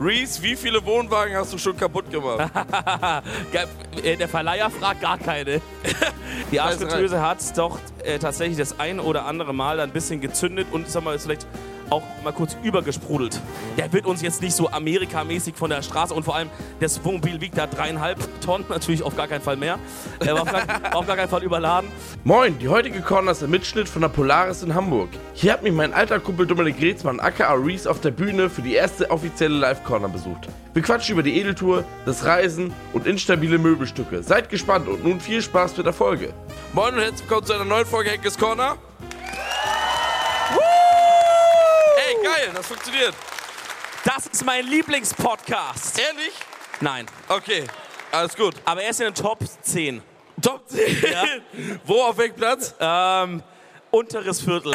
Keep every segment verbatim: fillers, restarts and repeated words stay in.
Reese, wie viele Wohnwagen hast du schon kaputt gemacht? Der Verleiher fragt gar keine. Die Arschfritteuse hat doch äh, tatsächlich das ein oder andere Mal ein bisschen gezündet und sag mal, ist vielleicht auch mal kurz übergesprudelt. Der wird uns jetzt nicht so Amerikamäßig von der Straße und vor allem das Wohnmobil wiegt da dreieinhalb Tonnen, natürlich auf gar keinen Fall mehr. Er war auf gar, auf gar keinen Fall überladen. Moin, die heutige Corner ist ein Mitschnitt von der Polaris in Hamburg. Hier hat mich mein alter Kumpel Dominik Reetzmann aka Reese auf der Bühne für die erste offizielle Live-Corner besucht. Wir quatschen über die Edeltour, das Reisen und instabile Möbelstücke. Seid gespannt und nun viel Spaß mit der Folge. Moin und herzlich willkommen zu einer neuen Folge Henkes Corner. Ey, geil, das funktioniert. Das ist mein Lieblingspodcast. Ehrlich? Nein. Okay, alles gut. Aber er ist in den Top zehn. Top zehn? Ja. Wo, auf welchem Platz? Ähm, unteres Viertel.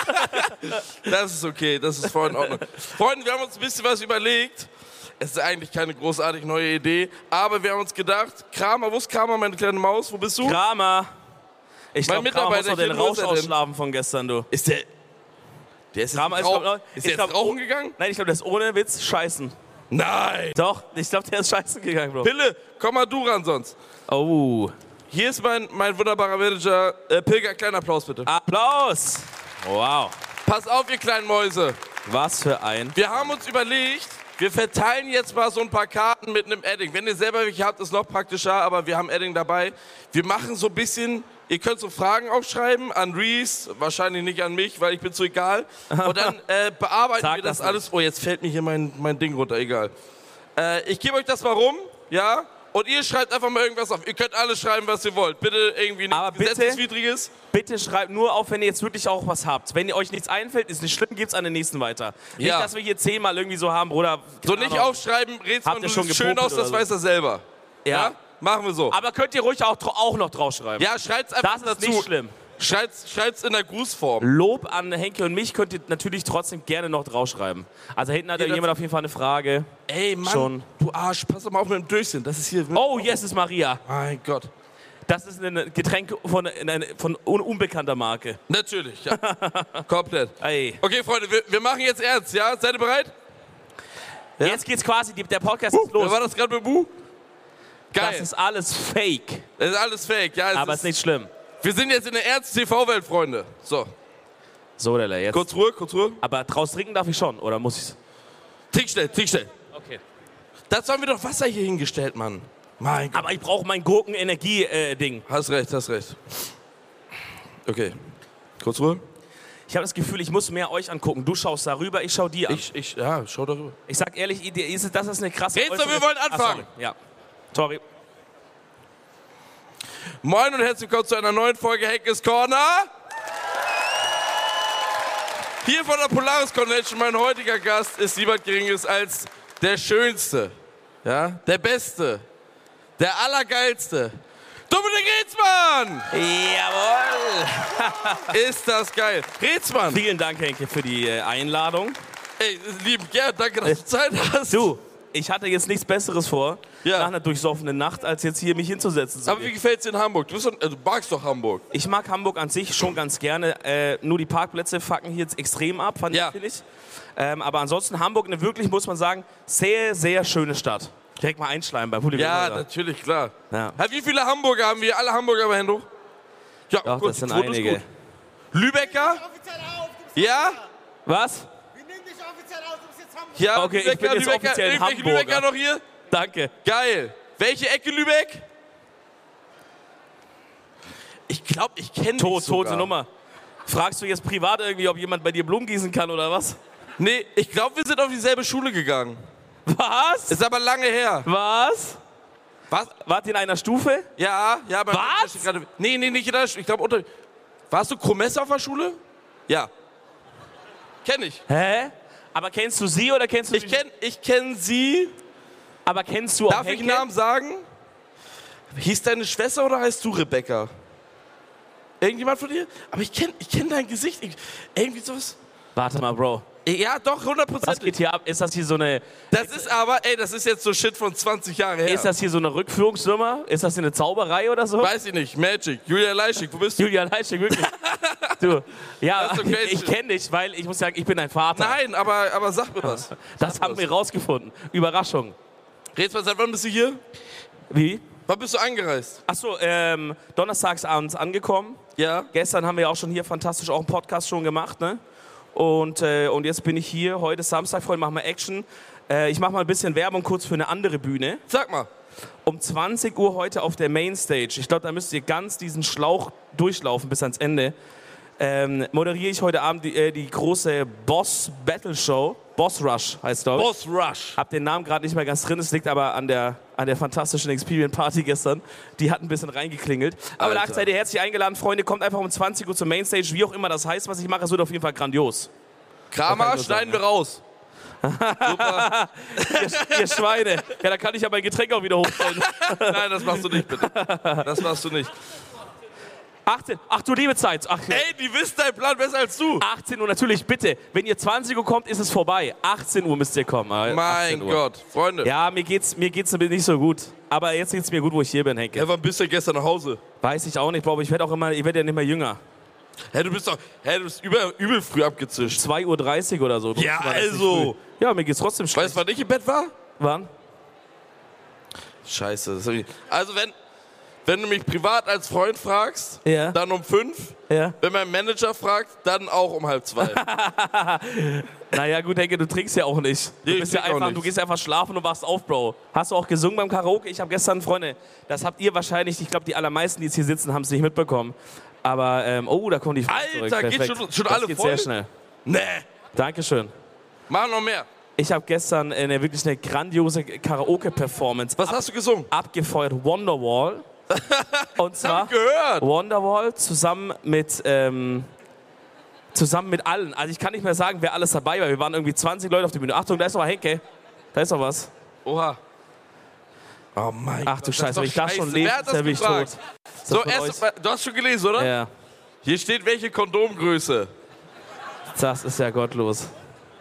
Das ist okay, das ist voll in Ordnung. Freunde, wir haben uns ein bisschen was überlegt. Es ist eigentlich keine großartig neue Idee, aber wir haben uns gedacht, Kramer, wo ist Kramer, meine kleine Maus, wo bist du? Kramer. Ich Mein glaube, Kramer muss noch den Mitarbeiterchen, wo Rausch ist er denn? ausschlafen von gestern, du. Ist der... Der ist, Kramer jetzt ist, rauch, glaub, ist ich der jetzt glaub, rauchen oh, gegangen? Nein, ich glaube, der ist ohne Witz scheißen. Nein! Doch, ich glaube, der ist scheißen gegangen, Bro. Pille, komm mal du ran sonst. Oh. Hier ist mein, mein wunderbarer Manager. Äh, Pilger, kleinen Applaus bitte. Applaus. Wow. Pass auf, ihr kleinen Mäuse. Was für ein... Wir haben uns überlegt, wir verteilen jetzt mal so ein paar Karten mit einem Edding. Wenn ihr selber welche habt, ist noch praktischer, aber wir haben Edding dabei. Wir machen so ein bisschen... Ihr könnt so Fragen aufschreiben an Reese, wahrscheinlich nicht an mich, weil ich bin zu egal. Und dann äh, bearbeiten Sag wir das, das alles. Oh, jetzt fällt mir hier mein, mein Ding runter, egal. Äh, ich gebe euch das mal rum, ja? Und ihr schreibt einfach mal irgendwas auf. Ihr könnt alles schreiben, was ihr wollt. Bitte irgendwie nichts Aber bitte- Gesetzeswidriges. Bitte schreibt nur auf, wenn ihr jetzt wirklich auch was habt. Wenn ihr euch nichts einfällt, ist nicht schlimm, gibt's an den nächsten weiter. Ja. Nicht, dass wir hier zehnmal irgendwie so haben, Bruder. So keine nicht Ahnung. aufschreiben, red's Habt mal, ihr du schon siehst schön gepopelt aus, das oder weiß er selber. Ja. Machen wir so. Aber könnt ihr ruhig auch, auch noch draufschreiben. Ja, schreibt's einfach Das ist dazu. nicht schlimm. Schreibt's, schreibt's in der Grußform. Lob an Henke und mich könnt ihr natürlich trotzdem gerne noch draufschreiben. Also hinten hat ja Ja, das- jemand auf jeden Fall eine Frage. Ey, Mann, Schon. du Arsch, pass doch mal auf mit dem Durchsinn. Das ist hier... Oh, yes, ist Maria. Mein Gott. Das ist ein Getränk von, eine, von un unbekannter Marke. Natürlich, ja. Komplett. Ey. Okay, Freunde, wir, wir machen jetzt ernst, ja? Seid ihr bereit? Ja? Jetzt geht's quasi, die, der Podcast Uh, ist los. wer war das gerade mit Bu? Geil. Das ist alles fake. Das ist alles fake, ja. Es Aber ist, ist nicht schlimm. wir sind jetzt in der ernsten T V-Welt, Freunde. So, So, Della, jetzt. kurz Ruhe, kurz Ruhe. Aber draus trinken darf ich schon, oder muss ich's? Trink schnell, trink schnell. Okay. Dazu haben wir doch Wasser hier hingestellt, Mann. Mein Gott. Aber ich brauche mein Gurken-Energie-Ding. Hast recht, hast recht. Okay, kurz Ruhe. Ich habe das Gefühl, ich muss mehr euch angucken. Du schaust da rüber, ich schau dir an. Ich, Ich, ich, ja, schau darüber. sag ehrlich, ihr- ist- das ist eine krasse... Geht's doch, äußere- wir wollen Ah, anfangen. sorry. Ja. Sorry. Moin und herzlich willkommen zu einer neuen Folge Henkes Corner. Hier von der Polaris Convention, mein heutiger Gast ist niemand Geringeres als der Schönste, ja, der Beste, der Allergeilste. Dominik Reetzmann! Jawohl. Ist das geil. Reetzmann! Vielen Dank, Henke, für die äh, Einladung. Ey, lieben gern, danke, dass du Zeit hast. Du, ich hatte jetzt nichts Besseres vor, Ja. nach einer durchsoffenen Nacht, als jetzt hier mich hinzusetzen. zu Aber wie dir. gefällt's dir in Hamburg? Du, bist doch, äh, du magst doch Hamburg. Ich mag Hamburg an sich schon ganz gerne. Äh, nur die Parkplätze fucken hier jetzt extrem ab, fand Ja. ich, finde ich. Ähm, aber ansonsten Hamburg eine wirklich, muss man sagen, sehr, sehr schöne Stadt. Direkt mal einschleimen bei Publikum. Ja, natürlich, klar. Ja. Ja, wie viele Hamburger haben wir? Alle Hamburger bei Hände hoch? Ja, Doch, gut, das sind die Quote ist einige. gut. Lübecker? Offiziell auf, du bist Ja? Was? Wir nehmen dich offiziell auf, du bist jetzt Hamburg. Ja, Okay, ich Lübecker, bin jetzt Lübecker, offiziell ein irgendwelche Hamburger. Lübecker noch hier? Danke. Geil. Welche Ecke Lübeck? Ich glaube, ich kenne dich Tot, sogar. tote Nummer. Fragst du jetzt privat irgendwie, ob jemand bei dir Blumen gießen kann oder was? Nee, ich glaube, wir sind auf dieselbe Schule gegangen. Was? Ist aber lange her. Was? Was? Wart ihr in einer Stufe? Ja, ja. Mein Was? Bruder steht Gerade, nee, nee, nicht in der Schule. Ich glaube, unter... Warst du Kromesse auf der Schule? Ja. Kenn ich. Hä? Aber kennst du sie oder kennst du Ich kenne ich kenn sie. Aber kennst du auch Darf ich Henke? einen Namen sagen? Hieß deine Schwester oder heißt du Rebecca? Irgendjemand von dir? Aber ich kenne ich kenn dein Gesicht. Ich, irgendwie sowas. Warte mal, Bro. Ja, doch, hundert Was Prozent. geht hier ab? Ist das hier so eine, Das ist aber, ey, das ist jetzt so Shit von zwanzig Jahren her. ist das hier so eine Rückführungsnummer? Ist das hier eine Zauberei oder so? Weiß ich nicht. Magic. Julia Leischig, wo bist du? Julia Leischig, wirklich. Du, ja, Das ist okay. ich kenne dich, weil ich muss sagen, ich bin dein Vater. Nein, aber, aber sag mir was. Das Sag haben mir wir rausgefunden. Überraschung. was. Rätsel, seit wann bist du hier? Wie? Wann bist du eingereist? Achso, ähm, donnerstags abends angekommen. Ja. Gestern haben wir auch schon hier fantastisch auch einen Podcast schon gemacht, ne? Und, äh, und jetzt bin ich hier, heute ist Samstag, Freunde, machen wir Action. Äh, ich mache mal ein bisschen Werbung kurz für eine andere Bühne. Sag mal. Um zwanzig Uhr heute auf der Mainstage. Ich glaube, da müsst ihr ganz diesen Schlauch durchlaufen bis ans Ende. Ähm, moderiere ich heute Abend die, äh, die große Boss Battle Show. Boss Rush heißt glaube ich. Boss Rush. Hab den Namen gerade nicht mehr ganz drin. Es liegt aber an der, an der fantastischen Experience Party gestern. Die hat ein bisschen reingeklingelt. Aber da seid ihr herzlich eingeladen, Freunde. Kommt einfach um zwanzig Uhr zur Mainstage. Wie auch immer das heißt, was ich mache. Es wird auf jeden Fall grandios. Kramer, Das kann ich nur schneiden sagen, wir raus. Super. ihr, ihr Schweine. Ja, da kann ich ja mein Getränk auch wieder hochstellen. Nein, das machst du nicht, bitte. Das machst du nicht. achtzehn. Ach du liebe Zeit. Ach, Ey, die wissen deinen Plan besser als du. achtzehn Uhr natürlich, bitte. Wenn ihr zwanzig Uhr kommt, ist es vorbei. achtzehn Uhr müsst ihr kommen. Mein Gott, Freunde. Ja, mir geht's, mir geht's nicht so gut. Aber jetzt geht's mir gut, wo ich hier bin, Henke. Ja, wann bist du gestern nach Hause? Weiß ich auch nicht, glaube ich. Ich werde auch immer, ich werde ja nicht mehr jünger. Hä, du bist doch, hä, du bist über, übel früh abgezischt. zwei Uhr dreißig oder so. Ja, War das nicht also. früh? Ja, mir geht's trotzdem schlecht. Weißt du, wann ich im Bett war? Wann? Scheiße. Das hab ich, also wenn, wenn du mich privat als Freund fragst, Ja. dann um fünf. Ja. Wenn mein Manager fragt, dann auch um halb zwei. Naja, gut, Henke, du trinkst ja auch nicht. Du, Nee, ich bist ja trink auch einfach, du nichts. gehst einfach schlafen und wachst auf, Bro. Hast du auch gesungen beim Karaoke? Ich habe gestern, Freunde, das habt ihr wahrscheinlich, ich glaube, die allermeisten, die jetzt hier sitzen, haben es nicht mitbekommen. Aber, ähm, oh, da kommen die Fragen Alter, zurück. geht Perfekt. schon- schon das alle geht voll? sehr schnell. Nee. Dankeschön. Mach noch mehr. Ich habe gestern eine, wirklich eine grandiose Karaoke-Performance Was hast du gesungen? abgefeuert. Wonderwall. Und zwar Hab ich gehört. Wonderwall zusammen mit, ähm, zusammen mit allen. Also ich kann nicht mehr sagen, wer alles dabei war. Wir waren irgendwie zwanzig Leute auf der Bühne. Achtung, da ist doch Henke. Da ist doch was. Oha. Oh mein Ach Gott. du das Scheiße, ist wenn doch ich das schon scheiße. lese, Wer hat ist das der mich tot. gefragt? Ist das So, von erst, euch? du hast schon gelesen, oder? Ja, Hier steht, welche Kondomgröße. das ist ja gottlos.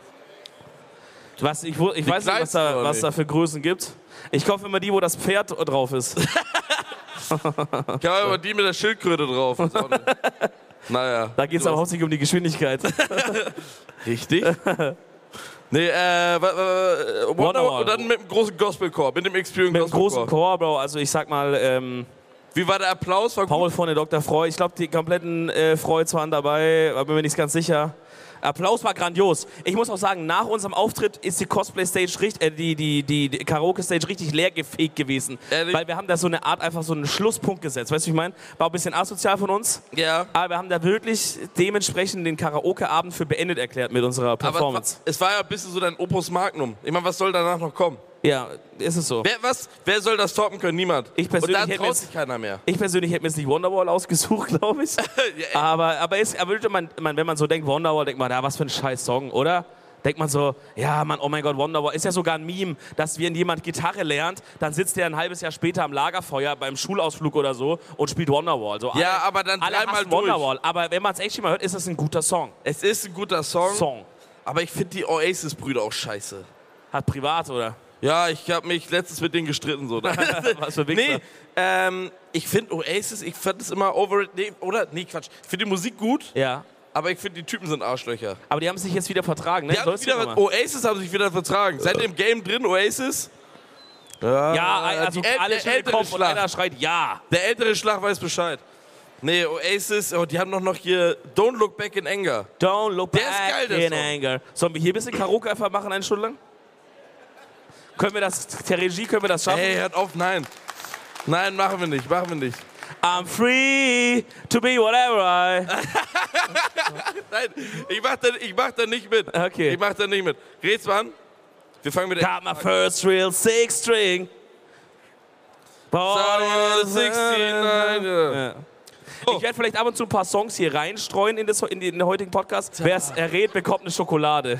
Was, ich, wo- ich weiß nicht, was kleinsten da, oder was nicht? da für Größen gibt. Ich kaufe immer die, wo das Pferd drauf ist. Ich habe aber die mit der Schildkröte drauf. Ist auch nicht- Naja. Da geht es aber hauptsächlich um die Geschwindigkeit. Richtig. Nee, äh, wa- wa- Wonderwall. Wonderwall. Und dann mit dem großen Gospelchor, mit dem Experience Mit einem großen Gospelchor. Chor, Bro. Also ich sag mal, ähm, Wie war der Applaus? War gut? Paul von der Doktor Freud. Ich glaube, die kompletten äh, Freuds waren dabei, aber bin mir nicht ganz sicher. Applaus war grandios. Ich muss auch sagen, nach unserem Auftritt ist die Cosplay-Stage, richt- äh, die, die, die, die Karaoke-Stage richtig leer gefegt gewesen. Ehrlich? Weil wir haben da so eine Art, einfach so einen Schlusspunkt gesetzt. Weißt du, wie ich meine? War ein bisschen asozial von uns. Ja. Aber wir haben da wirklich dementsprechend den Karaoke-Abend für beendet erklärt mit unserer Aber Performance. es war ja ein bisschen so dein Opus Magnum. Ich meine, was soll danach noch kommen? Ja, ist es so. Wer, was, wer soll das toppen können? Niemand. Ich persönlich Und hätte da traut jetzt- sich keiner mehr. Ich persönlich hätte mir jetzt nicht Wonderwall ausgesucht, glaube ich. aber aber, ist, aber würde man, man, wenn man so denkt, Wonderwall, denkt man, ja, was für ein scheiß Song, oder? Denkt man so, ja, Mann, oh mein Gott, Wonderwall. Ist ja sogar ein Meme, dass wenn jemand Gitarre lernt, dann sitzt er ein halbes Jahr später am Lagerfeuer beim Schulausflug oder so und spielt Wonderwall. So, Ja, alle, aber dann alle dreimal hassen durch. Wonderwall. Aber wenn man es echt mal hört, ist es ein guter Song. Es ist ein guter Song, Song. aber ich finde die Oasis-Brüder auch scheiße. Hat privat, oder? Ja, ich habe mich letztens mit denen gestritten. So. Was für Wichser. Nee, ähm, ich finde Oasis, ich fand es immer over... Nee, oder? Nee, Quatsch. Ich finde die Musik gut, Ja. aber ich finde die Typen sind Arschlöcher. Aber die haben sich jetzt wieder vertragen, ne? Die haben Sollst sich du wieder, noch mal? Oasis haben sich wieder vertragen. Seid ihr im Game drin, Oasis? Ja, also die äl- alle der schütteln den ältere Kopf und Schlag. einer schreit ja. Der ältere Schlag weiß Bescheid. Nee, Oasis, oh, die haben doch noch hier Don't Look Back in Anger. Don't look Der back ist geil, der in Song. anger. Sollen wir hier ein bisschen Karaoke einfach machen, eine Stunde lang? Können wir das, der Regie, können wir das schaffen? Hey, hört auf, nein. Nein, machen wir nicht, machen wir nicht. I'm free to be whatever I... Nein, ich mach da, ich mach da nicht mit. Okay. Ich mach da nicht mit. Rätsmann, wir fangen mit der... Got my first real six string. sixty-nine, ja. Ja. Ich werde vielleicht ab und zu ein paar Songs hier reinstreuen in, das, in, die, in den heutigen Podcast. Wer es errät, bekommt eine Schokolade.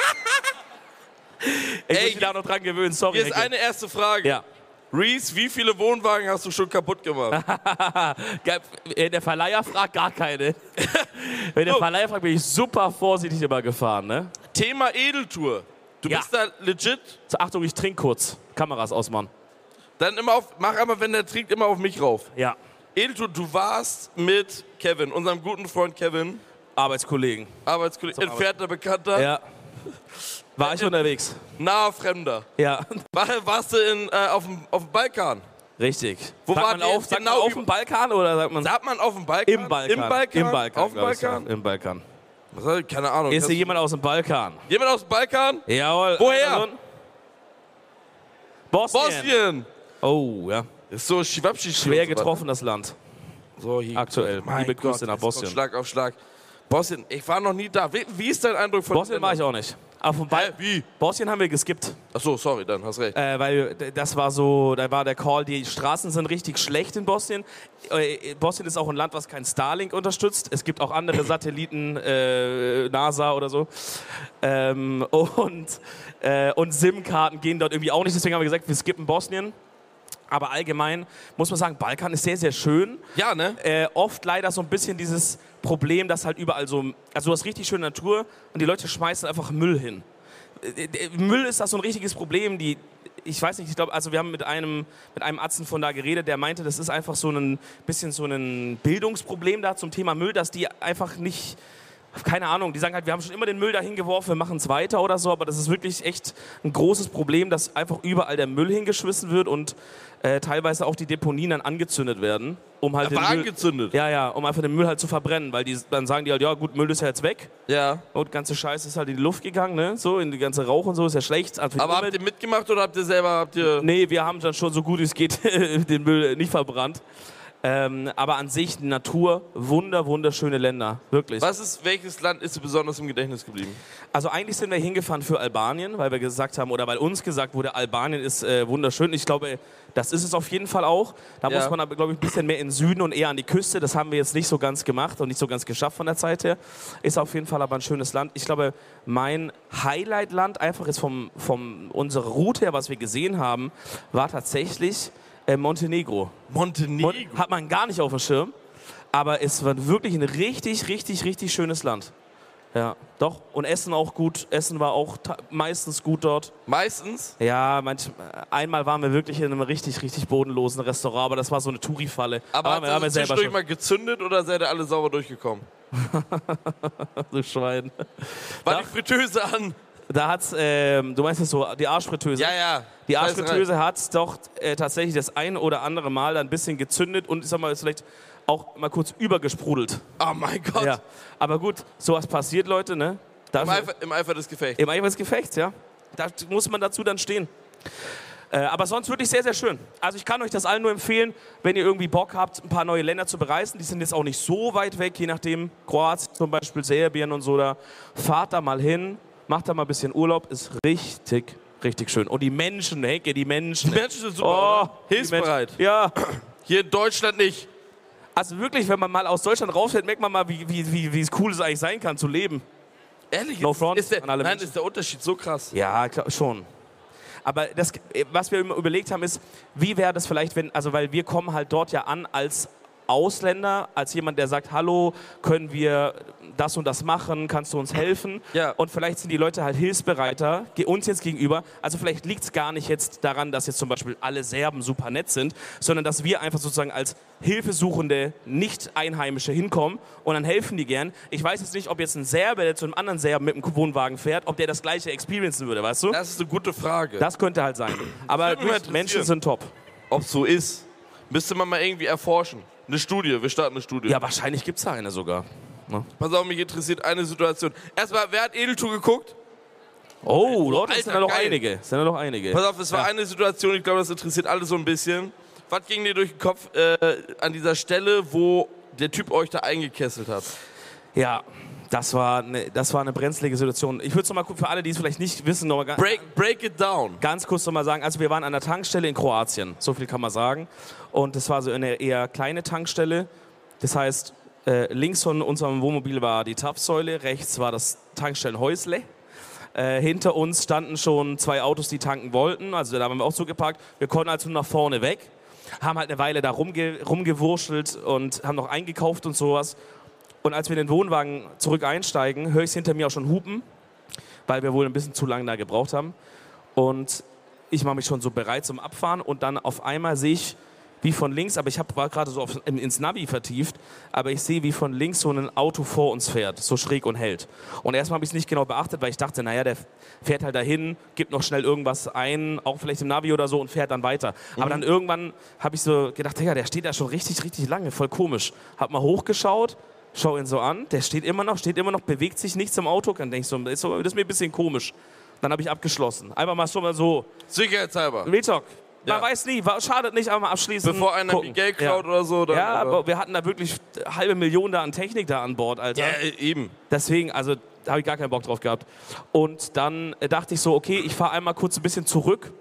Ich Ey, muss mich da noch dran gewöhnen, sorry. Hier ist Henke. eine erste Frage. Ja. Reese, wie viele Wohnwagen hast du schon kaputt gemacht? Wenn der Verleiher fragt, gar keine. Wenn der So. Verleiher fragt, bin ich super vorsichtig immer gefahren, ne? Thema Edeltour. Du Ja. bist da legit. So, Achtung, ich trinke kurz. Kameras ausmachen. Dann immer auf, mach aber, wenn der trinkt, immer auf mich rauf. Ja. Edeltour, du warst mit Kevin, unserem guten Freund Kevin. Arbeitskollegen. Arbeitskollege, entfernter Bekannter. Ja. War ich unterwegs. Naher Fremder. Ja. War, warst du in, äh, auf, dem, auf dem Balkan? Richtig. Wo sagt war man auf, sagt man auf dem Balkan oder sagt man... Sagt man auf dem Balkan? Im Balkan. Im Balkan? Im Balkan. Auf dem Balkan? Im Balkan. Was soll ich? Keine Ahnung. Ist hier jemand aus dem Balkan? Jemand aus dem Balkan? Jawohl. Woher? Bosnien. Bosnien. Oh, ja. Ist so Schwabschi. Schwer getroffen, das Land. So, hier. Aktuell. Mein Liebe Grüße Gott, nach jetzt kommt Bosnien. Schlag auf Schlag. Bosnien, ich war noch nie da. Wie, wie ist dein Eindruck von Bosnien war ich auch nicht. Auf dem Ball. Wie? Bosnien haben wir geskippt. Achso, sorry, dann hast recht. Äh, weil das war so, da war der Call, die Straßen sind richtig schlecht in Bosnien. Äh, Bosnien ist auch ein Land, was kein Starlink unterstützt. Es gibt auch andere Satelliten, äh, NASA oder so. Ähm, und äh, und SIM-Karten gehen dort irgendwie auch nicht. Deswegen haben wir gesagt, wir skippen Bosnien. Aber allgemein muss man sagen, Balkan ist sehr, sehr schön. Ja, ne? Äh, oft leider so ein bisschen dieses Problem, dass halt überall so, also du hast richtig schöne Natur und die Leute schmeißen einfach Müll hin. Äh, äh, Müll ist das so ein richtiges Problem. Die, ich weiß nicht, ich glaube, also wir haben mit einem, mit einem Arzt von da geredet, der meinte, das ist einfach so ein bisschen so ein Bildungsproblem da zum Thema Müll, dass die einfach nicht... Keine Ahnung, die sagen halt, wir haben schon immer den Müll dahin geworfen, wir machen es weiter oder so, aber das ist wirklich echt ein großes Problem, dass einfach überall der Müll hingeschmissen wird und äh, teilweise auch die Deponien dann angezündet werden, um halt Er war den Müll, angezündet? ja, ja, um einfach den Müll halt zu verbrennen, weil die, dann sagen die halt, ja gut, Müll ist ja jetzt weg Ja. und ganze Scheiße ist halt in die Luft gegangen, ne, so, in die ganze Rauch und so, ist ja schlecht. Also für die Aber habt Umwelt. ihr mitgemacht oder habt ihr selber, habt ihr... Nee, wir haben dann schon so gut es geht den Müll nicht verbrannt. Ähm, aber an sich, die Natur, wunder, wunderschöne Länder, wirklich. Was ist, welches Land ist dir besonders im Gedächtnis geblieben? Also eigentlich sind wir hingefahren für Albanien, weil wir gesagt haben, oder weil uns gesagt wurde, Albanien ist äh, wunderschön. Ich glaube, das ist es auf jeden Fall auch. Da Ja. muss man aber, glaube ich, ein bisschen mehr in den Süden und eher an die Küste. Das haben wir jetzt nicht so ganz gemacht und nicht so ganz geschafft von der Zeit her. Ist auf jeden Fall aber ein schönes Land. Ich glaube, mein Highlight-Land einfach ist vom, vom unserer Route her, was wir gesehen haben, war tatsächlich äh, Montenegro. Montenegro? Mon- Hat man gar nicht auf dem Schirm, aber es war wirklich ein richtig, richtig, richtig schönes Land. Ja, doch. Und Essen auch gut. Essen war auch ta- meistens gut dort. Meistens? Ja, manch, einmal waren wir wirklich in einem richtig, richtig bodenlosen Restaurant, aber das war so eine Touri-Falle. Aber haben wir- hat haben wir das selber zwischendurch schon. mal gezündet oder seid ihr alle sauber durchgekommen? Du Schwein. War Da- die Fritteuse an? Da hat's, ähm, du meinst es so, die Arschfritteuse? Ja, ja. Die Scheiß Arschfritteuse hat doch äh, tatsächlich das ein oder andere Mal ein bisschen gezündet und ich sag mal, ist vielleicht auch mal kurz übergesprudelt. rein. Oh mein Gott. Ja. Aber gut, sowas passiert, Leute, ne? Da Im, Eifer, Im Eifer des Gefechts. Im Eifer des Gefechts, ja. Da muss man dazu dann stehen. Äh, aber sonst wirklich sehr, sehr schön. Also ich kann euch das allen nur empfehlen, wenn ihr irgendwie Bock habt, ein paar neue Länder zu bereisen. Die sind jetzt auch nicht so weit weg, je nachdem. Kroatien zum Beispiel, Serbien und so. Da fahrt da mal hin, macht da mal ein bisschen Urlaub. Ist richtig, richtig schön. Und die Menschen, Henke, die Menschen. Die Menschen sind super, oder? die Hilfsbereit. Menschen- Ja. Hier in Deutschland nicht. Also wirklich, wenn man mal aus Deutschland rausfährt, merkt man mal, wie, wie, wie, wie es cool es eigentlich sein kann zu leben. Ehrlich? No ist, front ist der, an alle nein, Menschen. ist der Unterschied so krass. Ja, klar, schon. Aber das, was wir immer überlegt haben, ist, wie wäre das vielleicht, wenn, also weil wir kommen halt dort ja an als Ausländer, als jemand, der sagt, hallo, können wir das und das machen, kannst du uns helfen? Ja. Und vielleicht sind die Leute halt hilfsbereiter, ge- uns jetzt gegenüber. Also vielleicht liegt es gar nicht jetzt daran, dass jetzt zum Beispiel alle Serben super nett sind, sondern dass wir einfach sozusagen als hilfesuchende Nicht-Einheimische hinkommen und dann helfen die gern. Ich weiß jetzt nicht, ob jetzt ein Serbe, der zu einem anderen Serben mit dem Wohnwagen fährt, ob der das gleiche experiencen würde, weißt du? Das ist eine gute Frage. Das könnte halt sein. Aber würde mich durch- interessieren. Menschen sind top. Ob es so ist, müsste man mal irgendwie erforschen. Eine Studie, wir starten eine Studie. Ja, wahrscheinlich gibt es da eine sogar. Ne? Pass auf, mich interessiert eine Situation. Erstmal, wer hat Edeltour geguckt? Oh, dort Alter, sind da noch geil. einige. Sind da noch einige. Pass auf, es war Ja. eine Situation, ich glaube, das interessiert alle so ein bisschen. Was ging dir durch den Kopf äh, an dieser Stelle, wo der Typ euch da eingekesselt hat? Ja, das war eine, das war eine brenzlige Situation. Ich würde es noch mal kurz für alle, die es vielleicht nicht wissen, noch mal ganz, Break, break it down. ganz kurz noch mal sagen. Also wir waren an der Tankstelle in Kroatien, so viel kann man sagen. Und das war so eine eher kleine Tankstelle. Das heißt, äh, links von unserem Wohnmobil war die Tapfsäule, rechts war das Tankstellenhäusle. Äh, hinter uns standen schon zwei Autos, die tanken wollten. Also da haben wir auch so geparkt. Wir konnten also nur nach vorne weg. Haben halt eine Weile da rumge rumgewurschtelt und haben noch eingekauft und sowas. Und als wir in den Wohnwagen zurück einsteigen, höre ich hinter mir auch schon hupen, weil wir wohl ein bisschen zu lange da gebraucht haben. Und ich mache mich schon so bereit zum Abfahren und dann auf einmal sehe ich wie von links, aber ich hab, war gerade so auf, ins Navi vertieft, aber ich sehe, wie von links so ein Auto vor uns fährt, so schräg und hält. Und erstmal habe ich es nicht genau beachtet, weil ich dachte, naja, der fährt halt dahin, gibt noch schnell irgendwas ein, auch vielleicht im Navi oder so und fährt dann weiter. Mhm. Aber dann irgendwann habe ich so gedacht, ja, der steht da schon richtig, richtig lange, voll komisch. Hab mal hochgeschaut, schau ihn so an, der steht immer noch, steht immer noch, bewegt sich nichts im Auto. Dann denke ich so, das ist, so, das ist mir ein bisschen komisch. Dann habe ich abgeschlossen. Einfach mal schon mal so. Sicherheitshalber. Retalk. Man Ja. weiß nie, war, schadet nicht, aber mal abschließen. Bevor einer gucken. die Geld klaut ja. oder so. Dann, ja, oder? aber wir hatten da wirklich halbe Millionen da an Technik da an Bord, Alter. Ja, eben. Deswegen, also da habe ich gar keinen Bock drauf gehabt. Und dann äh, dachte ich so, okay, ich fahre einmal kurz ein bisschen zurück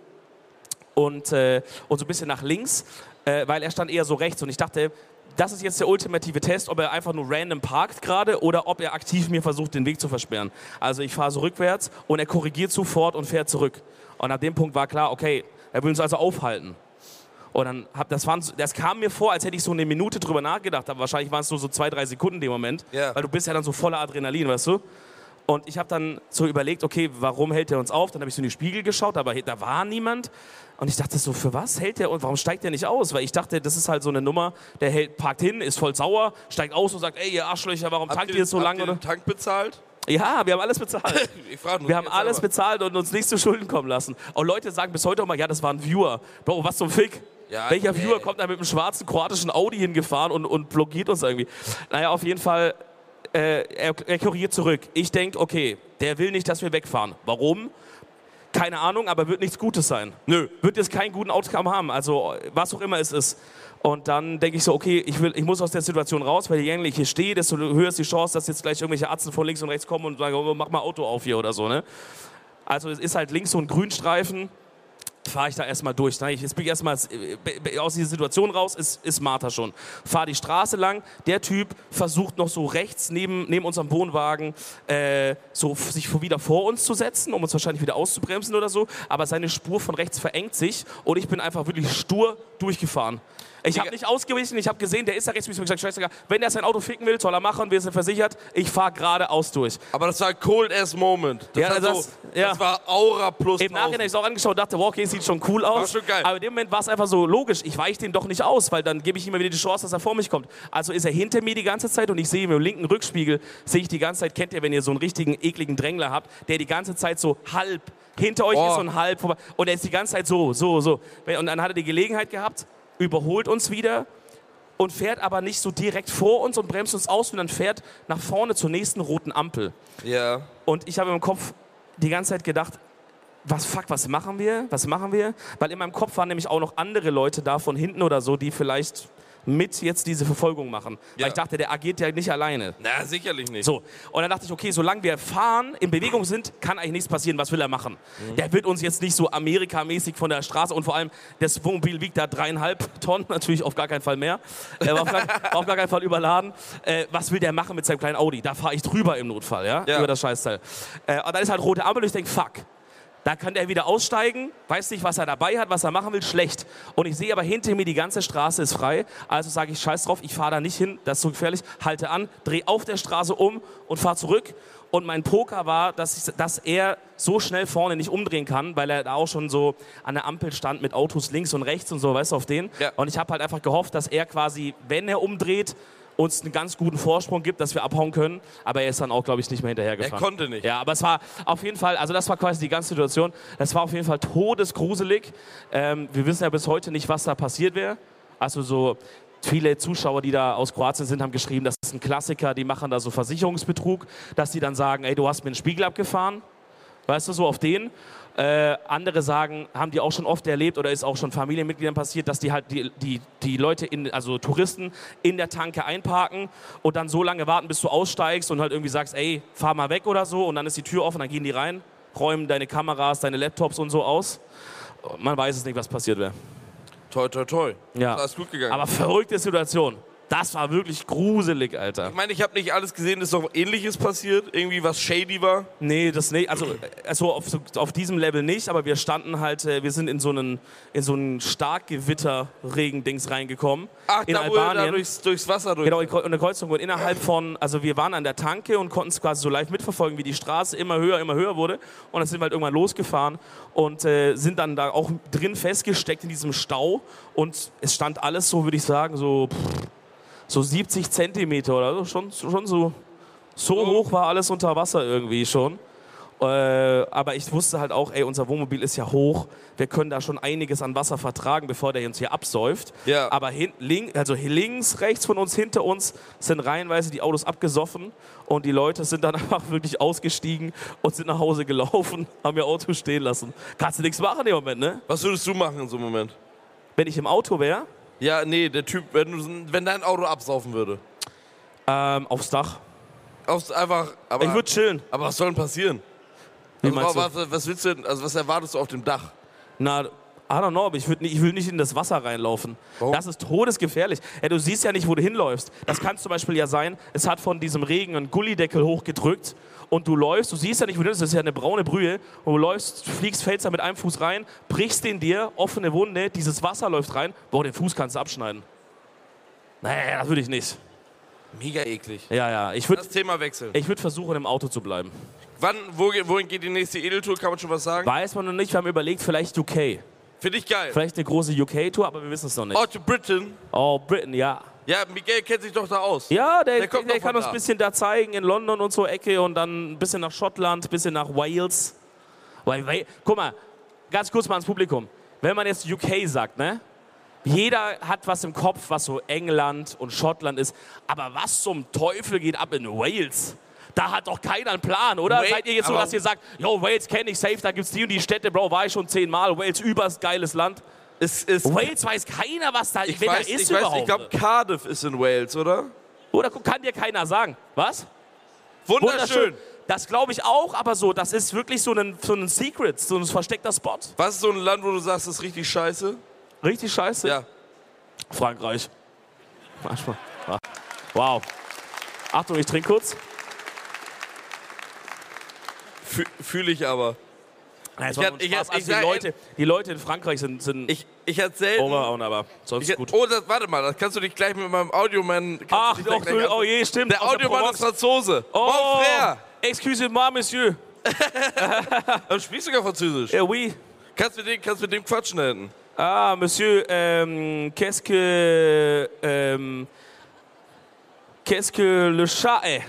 und, äh, und so ein bisschen nach links, äh, weil er stand eher so rechts. Und ich dachte, das ist jetzt der ultimative Test, ob er einfach nur random parkt gerade oder ob er aktiv mir versucht, den Weg zu versperren. Also ich fahre so rückwärts und er korrigiert sofort und fährt zurück. Und ab dem Punkt war klar, okay, er will uns also aufhalten. Und dann hab, das, waren, das kam mir vor, als hätte ich so eine Minute drüber nachgedacht, aber wahrscheinlich waren es nur so zwei, drei Sekunden in dem Moment, Ja. weil du bist ja dann so voller Adrenalin, weißt du? Und ich habe dann so überlegt, okay, warum hält er uns auf? Dann habe ich so in die Spiegel geschaut, aber da war niemand. Und ich dachte so, für was hält der und warum steigt der nicht aus? Weil ich dachte, das ist halt so eine Nummer, der hält, parkt hin, ist voll sauer, steigt aus und sagt, ey, ihr Arschlöcher, warum tankt ihr jetzt so lange? Habt ihr den Tank bezahlt? Ja, wir haben alles bezahlt. Ich frage nur. Wir haben alles bezahlt und uns nicht zu Schulden kommen lassen. Auch Leute sagen bis heute auch mal, ja, das war ein Viewer. Bro, was zum Fick? Ja, Welcher nee. Viewer kommt da mit einem schwarzen kroatischen Audi hingefahren und, und blockiert uns irgendwie? Naja, auf jeden Fall, äh, er, er korrigiert zurück. Ich denke, okay, der will nicht, dass wir wegfahren. Warum? Keine Ahnung, aber wird nichts Gutes sein. Nö. Wird jetzt keinen guten Outcome haben, also was auch immer es ist. Und dann denke ich so, okay, ich, will, ich muss aus der Situation raus, weil je länger ich hier stehe, desto höher ist die Chance, dass jetzt gleich irgendwelche Atzen von links und rechts kommen und sagen, oh, mach mal Auto auf hier oder so. Ne? Also es ist halt links so ein Grünstreifen, fahre ich da erstmal durch. Ne? Jetzt bin ich erstmal aus dieser Situation raus, ist, ist Martha schon. Fahre die Straße lang, der Typ versucht noch so rechts neben, neben unserem Wohnwagen äh, so sich wieder vor uns zu setzen, um uns wahrscheinlich wieder auszubremsen oder so, aber seine Spur von rechts verengt sich und ich bin einfach wirklich stur durchgefahren. Ich habe nicht ausgewichen, ich habe gesehen, der ist da rechts. Ich habe gesagt, scheißegal, wenn er sein Auto ficken will, soll er machen, wir sind versichert. Ich fahre geradeaus durch. Aber das war ein Cold-Ass-Moment. Das, Ja, war das- so, ja. das war Aura plus Im Nachhinein habe ich es auch angeschaut und dachte, wow, okay, sieht schon cool aus. War schon geil. Aber in dem Moment war es einfach so logisch, ich weiche den doch nicht aus, weil dann gebe ich ihm immer wieder die Chance, dass er vor mich kommt. Also ist er hinter mir die ganze Zeit und ich sehe im linken Rückspiegel, sehe ich die ganze Zeit, kennt ihr, wenn ihr so einen richtigen, ekligen Drängler habt, der die ganze Zeit so halb hinter euch Oh. ist und halb vorbei. Und er ist die ganze Zeit so, so, so. Und dann hat er die Gelegenheit gehabt, überholt uns wieder und fährt aber nicht so direkt vor uns und bremst uns aus, sondern fährt nach vorne zur nächsten roten Ampel. Ja. Und ich habe im Kopf die ganze Zeit gedacht, was fuck, was machen wir? Was machen wir? Weil in meinem Kopf waren nämlich auch noch andere Leute da von hinten oder so, die vielleicht mit jetzt diese Verfolgung machen. Ja. Weil ich dachte, der agiert ja nicht alleine. Na, sicherlich nicht. So, und dann dachte ich, okay, solange wir fahren, in Bewegung sind, kann eigentlich nichts passieren. Was will er machen? Mhm. Der wird uns jetzt nicht so Amerikamäßig von der Straße und vor allem, das Wohnmobil wiegt da dreieinhalb Tonnen, natürlich auf gar keinen Fall mehr. Er war auf gar, war auf gar keinen Fall überladen. Äh, was will der machen mit seinem kleinen Audi? Da fahre ich drüber im Notfall, ja, Ja. über das Scheißteil. Äh, und dann ist halt rote Ampel und ich denke, fuck. Da kann der wieder aussteigen, weiß nicht, was er dabei hat, was er machen will, schlecht. Und ich sehe aber hinter mir, die ganze Straße ist frei. Also sage ich, scheiß drauf, ich fahre da nicht hin, das ist so gefährlich. Halte an, drehe auf der Straße um und fahre zurück. Und mein Poker war, dass, ich, dass er so schnell vorne nicht umdrehen kann, weil er da auch schon so an der Ampel stand mit Autos links und rechts und so, weißt du, auf den. Ja. Und ich habe halt einfach gehofft, dass er quasi, wenn er umdreht, uns einen ganz guten Vorsprung gibt, dass wir abhauen können. Aber er ist dann auch, glaube ich, nicht mehr hinterhergefahren. Er konnte nicht. Ja, aber es war auf jeden Fall, also das war quasi die ganze Situation. Es war auf jeden Fall todesgruselig. Ähm, wir wissen ja bis heute nicht, was da passiert wäre. Also so viele Zuschauer, die da aus Kroatien sind, haben geschrieben, das ist ein Klassiker, die machen da so Versicherungsbetrug, dass die dann sagen, ey, du hast mir einen Spiegel abgefahren. Weißt du, so auf den. Äh, andere sagen, haben die auch schon oft erlebt oder ist auch schon Familienmitgliedern passiert, dass die halt die, die, die Leute, in, also Touristen, in der Tanke einparken und dann so lange warten, bis du aussteigst und halt irgendwie sagst, ey, fahr mal weg oder so und dann ist die Tür offen, dann gehen die rein, räumen deine Kameras, deine Laptops und so aus. Man weiß es nicht, was passiert wäre. Toi, toi, toi. Ja. Ist alles gut gegangen. Aber verrückte Situation. Das war wirklich gruselig, Alter. Ich meine, ich habe nicht alles gesehen, ist doch Ähnliches passiert, irgendwie was shady war. Nee, das nicht. Also, also auf, auf diesem Level nicht, aber wir standen halt, äh, wir sind in so einen, in so einen Starkgewitter-Regen-Dings reingekommen. Ach, in da wo ihr Albanien. da durchs, durchs Wasser durch. Genau, in Kreu- in der Kreuzung. Und innerhalb von, also wir waren an der Tanke und konnten es quasi so live mitverfolgen, wie die Straße immer höher, immer höher wurde. Und dann sind wir halt irgendwann losgefahren und äh, sind dann da auch drin festgesteckt in diesem Stau. Und es stand alles so, würde ich sagen, so... Pff, so siebzig Zentimeter oder so, schon, schon so, so hoch war alles unter Wasser irgendwie schon. Äh, aber ich wusste halt auch, ey, unser Wohnmobil ist ja hoch, wir können da schon einiges an Wasser vertragen, bevor der uns hier absäuft. Ja. Aber hin, link, also links, rechts von uns, hinter uns sind reihenweise die Autos abgesoffen und die Leute sind dann einfach wirklich ausgestiegen und sind nach Hause gelaufen, haben ihr Auto stehen lassen. Kannst du nichts machen im Moment, ne? Was würdest du machen in so einem Moment? Wenn ich im Auto wäre? Ja, nee, der Typ, wenn, du, wenn dein Auto absaufen würde. Ähm, aufs Dach. Aufs, einfach, aber, Ich würde chillen. aber was soll denn passieren? Wie Also, meinst du? was, was willst du denn, also was erwartest du auf dem Dach? Na, I don't know, aber ich, würd nicht, ich will nicht in das Wasser reinlaufen. Warum? Das ist todesgefährlich. Ja, du siehst ja nicht, wo du hinläufst. Das kann zum Beispiel ja sein, es hat von diesem Regen einen Gullideckel hochgedrückt und du läufst, du siehst ja nicht, wo du bist, das ist ja eine braune Brühe, und du läufst, fliegst, fällst da mit einem Fuß rein, brichst den dir, offene Wunde, dieses Wasser läuft rein, boah, den Fuß kannst du abschneiden. Naja, das würde ich nicht. Mega eklig. Ja, ja, ich würde Das Thema wechseln. ich würd versuchen, im Auto zu bleiben. Wann, wo, wohin geht die nächste Edeltour? Kann man schon was sagen? Weiß man noch nicht, wir haben überlegt, vielleicht U K. Finde ich geil. Vielleicht eine große U K-Tour, aber wir wissen es noch nicht. Oh, to Britain. Oh, Britain, ja. Ja, Miguel kennt sich doch da aus. Ja, der, Der der, kommt der doch kann von uns da. ein bisschen da zeigen, in London und so Ecke und dann ein bisschen nach Schottland, ein bisschen nach Wales. Weil, weil, guck mal, ganz kurz mal ans Publikum. Wenn man jetzt U K sagt, ne? Jeder hat was im Kopf, was so England und Schottland ist. Aber was zum Teufel geht ab in Wales? Da hat doch keiner einen Plan, oder? Wales- Seid ihr jetzt so, aber- dass ihr sagt, yo, Wales kenne ich safe, da gibt's die und die Städte, Bro, war ich schon zehnmal. Wales, übers geiles Land. Es ist, Wales weiß keiner, was da, ich wer weiß, da ist ich weiß, überhaupt. ich glaube Cardiff ist in Wales, oder? Oder kann dir keiner sagen. Was? Wunderschön. Das glaube ich auch, aber so, das ist wirklich so ein, so ein Secret, so ein versteckter Spot. Was ist so ein Land, wo du sagst, das ist richtig scheiße? Richtig scheiße. Ja. Frankreich. Manchmal. Ja. Wow. Achtung, ich trinke kurz. Fü Fühle ich aber. Nein, es Ich war hab- nur ein ich Spaß. hab- ich Also die, sag- Leute, die Leute in Frankreich sind, sind Ich, ich hatte selten. overhauen, aber sonst Ich, gut. oh, das, warte mal, das kannst du dich gleich mit meinem Audioman. kannst Ach, du dich da doch, gleich du, oh je, stimmt. Der aus Audioman ist Provence. Franzose. Oh, Mon frère. excusez-moi, monsieur. Du sprichst sogar Französisch. Eh oui. Kannst mit dem, kannst mit dem quatschen da hinten. Ah, monsieur, ähm, qu'est-ce que, ähm, qu'est-ce que le chat est?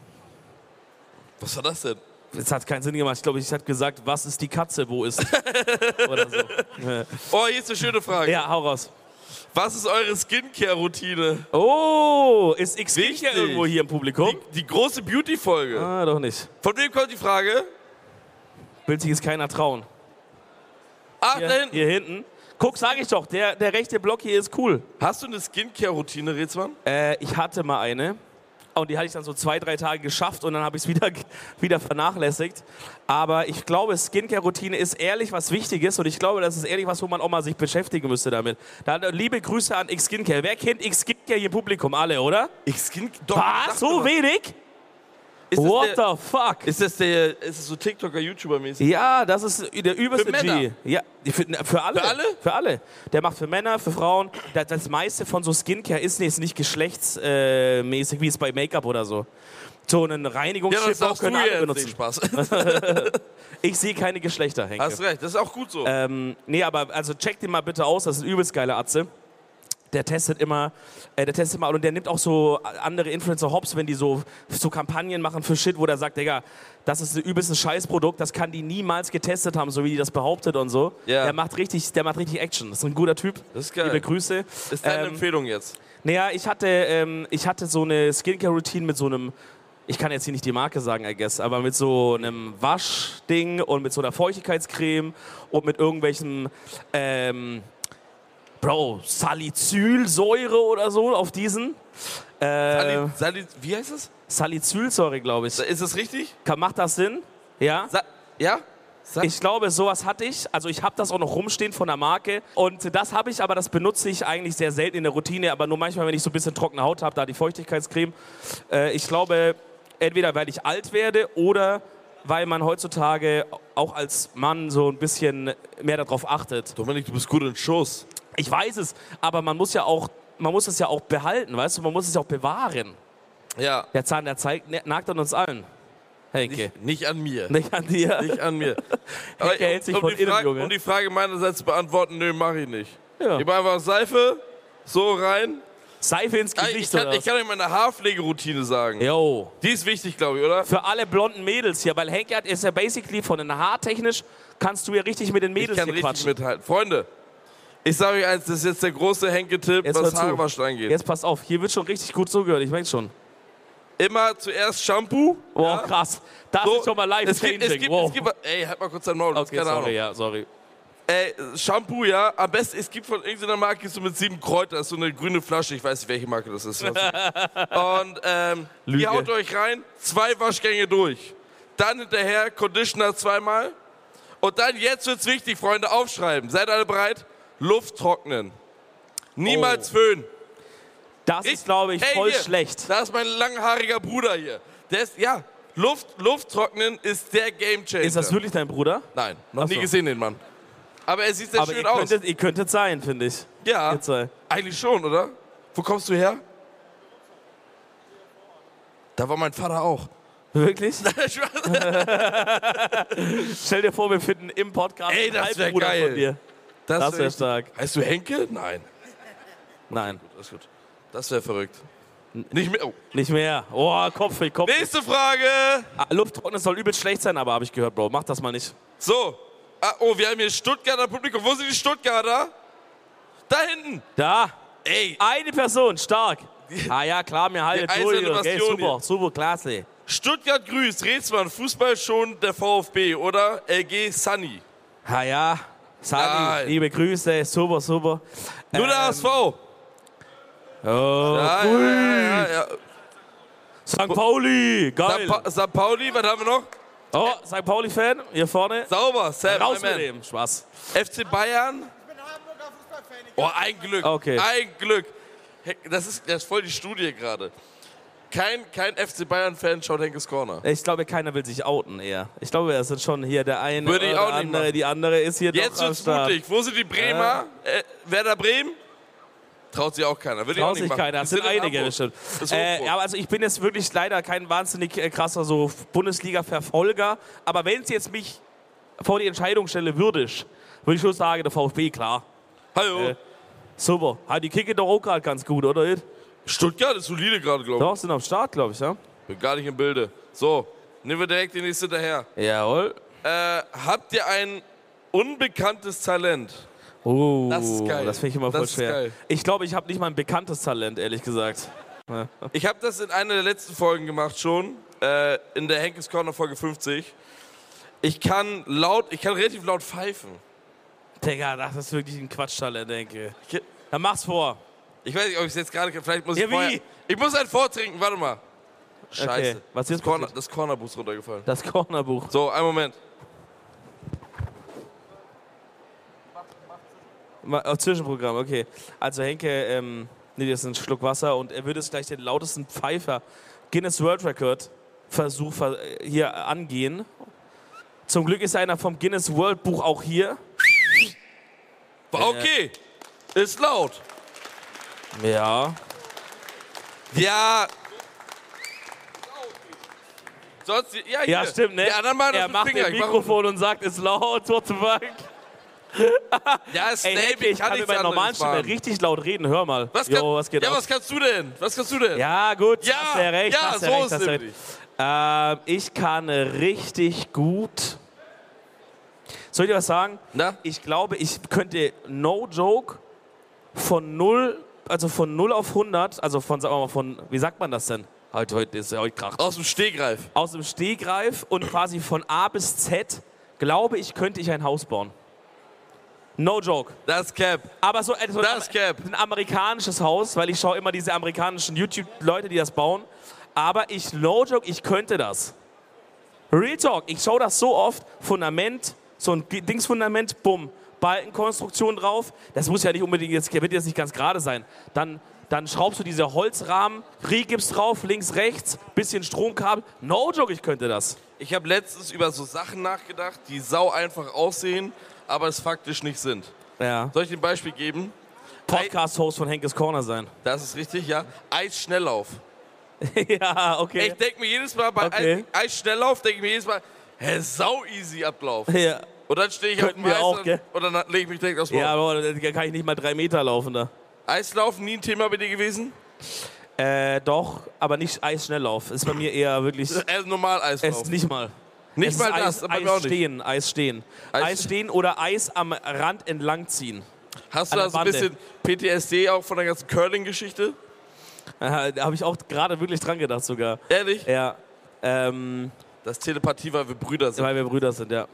Was war das denn? Das hat keinen Sinn gemacht. Ich glaube, ich hatte gesagt, was ist die Katze, wo ist? Oder so. Oh, hier ist eine schöne Frage. Ja, hau raus. Was ist eure Skincare-Routine? Oh, ist X Wichtig. irgendwo hier im Publikum? Die, die große Beauty-Folge. Ah, doch nicht. Von wem kommt die Frage? Will sich jetzt keiner trauen. Ah, Hier, da hinten. hier hinten. Guck, sag ich doch, der, der rechte Block hier ist cool. Hast du eine Skincare-Routine, Rätsmann? Äh, ich hatte mal eine. Und die hatte ich dann so zwei, drei Tage geschafft und dann habe ich es wieder, wieder vernachlässigt. Aber ich glaube, Skincare-Routine ist ehrlich was Wichtiges und ich glaube, das ist ehrlich was, wo man auch mal sich beschäftigen müsste damit. Da, liebe Grüße an X-Skincare. Wer kennt X-Skincare hier im Publikum? Alle, oder? Ich Skin... Doch, Was? sag So mal. wenig? Ist das What der, the fuck? Ist das der... Ist es so TikToker, YouTuber-mäßig? Ja, das ist der übelste Für Männer? G. Ja, für, für alle. Für alle? Für alle. Der macht für Männer, für Frauen. Das, das meiste von so Skincare ist nicht, ist nicht geschlechtsmäßig, wie es bei Make-up oder so. So einen Ja, das Reinigungsschiff sagst du können alle jetzt. benutzen. Nee, Spaß. Ich sehe keine Geschlechter, Henke. Hast recht, das ist auch gut so. Ähm, nee, aber also check den mal bitte aus, das ist ein übelst geiler Atze. Der testet immer, äh, der testet immer und der nimmt auch so andere Influencer hops, wenn die so, so Kampagnen machen für Shit, wo der sagt, Digga, das ist ein übelstes Scheißprodukt, das kann die niemals getestet haben, so wie die das behauptet und so. Ja. Der macht richtig, der macht richtig Action. Das ist ein guter Typ. Das ist geil. Liebe Grüße. ist deine ähm, Empfehlung jetzt? Naja, ich hatte, ähm, ich hatte so eine Skincare-Routine mit so einem, ich kann jetzt hier nicht die Marke sagen, I guess, aber mit so einem Waschding und mit so einer Feuchtigkeitscreme und mit irgendwelchen, ähm, Bro, Salicylsäure oder so auf diesen. Äh, Sali, Sali, wie heißt es? Salicylsäure, glaube ich. Ist das richtig? Kann, macht das Sinn? Ja? Sa ja? Ich glaube, sowas hatte ich. Also ich habe das auch noch rumstehen von der Marke. Und das habe ich, aber das benutze ich eigentlich sehr selten in der Routine. Aber nur manchmal, wenn ich so ein bisschen trockene Haut habe, da die Feuchtigkeitscreme. Äh, ich glaube, entweder weil ich alt werde oder weil man heutzutage auch als Mann so ein bisschen mehr darauf achtet. Dominik, du bist gut in Schuss. Ich weiß es, aber man muss ja auch, man muss es ja auch behalten, weißt du? Man muss es ja auch bewahren. Ja. Der Zahn der Zeit nagt an uns allen. Henke. Nicht, nicht an mir. Nicht an dir. Nicht an mir. Aber Henke hält sich um, von die innen, Frage, Junge. um die Frage meinerseits zu beantworten, nö, mach ich nicht. Ja. Ich mach einfach Seife, so rein. Seife ins Ah, Gesicht Ich kann, oder ich kann euch meine Haarpflegeroutine sagen. Jo. Die ist wichtig, glaube ich, oder? Für alle blonden Mädels hier, weil Henke hat- ist ja basically von den Haartechnisch, kannst du ja richtig mit den Ich Mädels kann hier richtig quatschen. mithalten. Freunde, ich sage euch eins, das ist jetzt der große Henke-Tipp, Jetzt hör was zu. Haarwaschen angeht. Jetzt passt auf, hier wird schon richtig gut zugehört, ich merke schon. Immer zuerst Shampoo. Boah, ja? krass. Das So, ist schon mal es gibt, es life-changing. gibt, Wow. es gibt, ey, halt mal kurz dein Maul, das Okay, ist keine sorry, Ahnung. ja, sorry. Ey, Shampoo, ja, am besten, es gibt von irgendeiner Marke so mit sieben Kräutern, das ist so eine grüne Flasche, ich weiß nicht, welche Marke das ist. Und ähm, Lüge. die haut euch rein, zwei Waschgänge durch. Dann hinterher Conditioner zweimal. Und dann, jetzt wird's wichtig, Freunde, aufschreiben. Seid alle bereit? Luft trocknen. Niemals Oh. föhnen. Das ist, glaube ich, Hey, voll hier, schlecht. Da ist mein langhaariger Bruder hier. Der ist, ja, Luft, Luft trocknen ist der Gamechanger. Ist das wirklich dein Bruder? Nein, noch Ach nie so. gesehen, den Mann. Aber er sieht sehr Aber schön ihr aus. könntet, ihr könntet sein, finde ich. Ja, Ihr zwei. eigentlich schon, oder? Wo kommst du her? Da war mein Vater auch. Wirklich? Stell dir vor, wir finden im Podcast Ey, einen das wär Halbbruder geil. von dir. Das, Das wär wär richtig- stark. Heißt du Henke? Nein. Nein, Das ist gut. Das wäre verrückt. Nicht mehr. Oh. nicht mehr. Oh, Kopf, Kopf. Nächste Frage. Ah, Lufttrocknen soll übelst schlecht sein, aber habe ich gehört, Bro. Mach das mal nicht. So. Ah, oh, wir haben hier Stuttgarter Publikum. Wo sind die Stuttgarter? Da hinten. Da. Ey, Eine Person, stark. Ah ja, klar, mir haltet Die durch. eiserne Okay, Bastion super, hier. super, klasse. Stuttgart grüßt. Rätsmann, Fußball schon der VfB, oder? L G Sunny. Ah ja, Sani, Nein. liebe Grüße, super, super. Nur der H S V. Oh, Ja, ja, ja, ja. Sankt Pauli, geil. Sankt Pa- Sankt Pauli, was haben wir noch? Oh, Sankt Pauli-Fan, hier vorne. Sauber, Sam. Raus my man. mit dem, Spaß. F C Bayern. Ich bin Hamburger Fußballfan. Ich Oh, ein Glück. Okay. Ein Glück. He- Das ist, das ist voll die Studie gerade. Kein, kein F C Bayern-Fan schaut Henkes Corner. Ich glaube, keiner will sich outen eher. Ich glaube, es sind schon hier der eine Würde ich oder auch nicht andere. machen. Die andere ist hier Jetzt doch am wird's Start. mutig. Wo sind die Bremer? Äh, Werder Bremen? Traut sich auch keiner. Würde ich auch Traut nicht sich machen. keiner. Das Die sind in einige Hamburg. bestimmt. Das ist Äh, Hochburg. ja, aber also ich bin jetzt wirklich leider kein wahnsinnig äh, krasser so Bundesliga-Verfolger. Aber wenn es jetzt mich vor die Entscheidung stelle, würdisch, würde ich schon sagen, der VfB, klar. Hallo. Äh, Super. Ah, die kicken doch auch gerade ganz gut, oder? nicht? Stuttgart ist solide gerade, glaube ich. Doch, sind am Start, glaube ich, ja? Bin gar nicht im Bilde. So, nehmen wir direkt die nächste daher. Jawohl. Äh, habt ihr ein unbekanntes Talent? Oh, Das ist geil. Das finde ich immer Das voll ist schwer. geil. Ich glaube, ich habe nicht mal ein bekanntes Talent, ehrlich gesagt. Ich habe das in einer der letzten Folgen gemacht schon, äh, in der Henkes Corner Folge fünfzig. Ich kann laut, ich kann relativ laut pfeifen. Digga, das ist wirklich ein Quatschtalent, denke Ich, Dann mach's vor. ich weiß nicht, ob ich es jetzt gerade kann. Vielleicht muss ich Ja, wie? vorher. Ich muss einen vortrinken, warte mal. Scheiße. Okay, was das, jetzt Corner, passiert? das Cornerbuch ist runtergefallen. Das Cornerbuch. So, einen Moment. Ma- oh, Zwischenprogramm, okay. Also Henke ähm, nimmt jetzt einen Schluck Wasser und er würde jetzt gleich den lautesten Pfeifer Guinness World Record Versuch ver- hier angehen. Zum Glück ist einer vom Guinness World Buch auch hier. Okay, ist laut. Ja. Ja. Sonst, ja, hier. Ja, stimmt, ne? Die anderen machen das er mit macht Finger. den Ich mach- Mikrofon und sagt, ist laut, what the fuck? Ja, ist Ey, Snape, Henke, ich kann mit nichts meiner normalen anderes Stimme machen. richtig laut reden, hör mal. Was, kann, Jo, was geht ja, ab? was kannst du denn? Was kannst du denn? Ja, gut, Ja, hast ja recht, ja, hast so ja recht, ist hast ja nämlich. recht. Ähm, ich kann richtig gut. Soll ich dir was sagen? Na? Ich glaube, ich könnte no joke von null, also von null auf hundert, also von, sagen wir mal, von, wie sagt man das denn? Heute, heute ist ja heute Kracht. Aus dem Stegreif. Aus dem Stegreif und quasi von A bis Z, glaube ich, könnte ich ein Haus bauen. No joke. Das ist Cap. Aber so, äh, so ein, Das ist Cap. ein amerikanisches Haus, weil ich schaue immer diese amerikanischen YouTube-Leute, die das bauen. Aber ich, no joke, ich könnte das. Real Talk, ich schaue das so oft, Fundament, so ein Dingsfundament, bumm, Balkenkonstruktion drauf. Das muss ja nicht unbedingt, jetzt wird jetzt nicht ganz gerade sein. Dann, dann schraubst du diese Holzrahmen, Riehgips drauf, links, rechts, bisschen Stromkabel. No joke, ich könnte das. Ich habe letztens über so Sachen nachgedacht, die sau einfach aussehen, aber es faktisch nicht sind. Ja. Soll ich dir ein Beispiel geben? Podcast-Host von Henkes Corner sein. Das ist richtig, ja. Eisschnelllauf. Ja, okay. Ich denke mir jedes Mal bei Okay. Eis Eisschnelllauf, denke ich mir jedes Mal, hä, sau easy Ablauf. Ja, Und dann stehe ich auf Könnten dem wir Eis auch, und, gell? und dann lege ich mich direkt aufs Maul. ja, aber da kann ich nicht mal drei Meter laufen da. Eislaufen nie ein Thema bei dir gewesen? Äh, doch, aber nicht Eisschnelllauf. Ist bei mir eher wirklich, Äh, normal Eislauf. es nicht mal. nicht es mal ist das, Eis, aber Eis mir auch nicht. stehen, Eis stehen. Eis- Eis stehen oder Eis am Rand entlang ziehen. Hast du an da der so ein Bande. bisschen P T S D auch von der ganzen Curling-Geschichte? Äh, Da habe ich auch gerade wirklich dran gedacht sogar. Ehrlich? Ja, ähm, Das Telepathie, weil wir Brüder sind. weil wir Brüder sind, ja.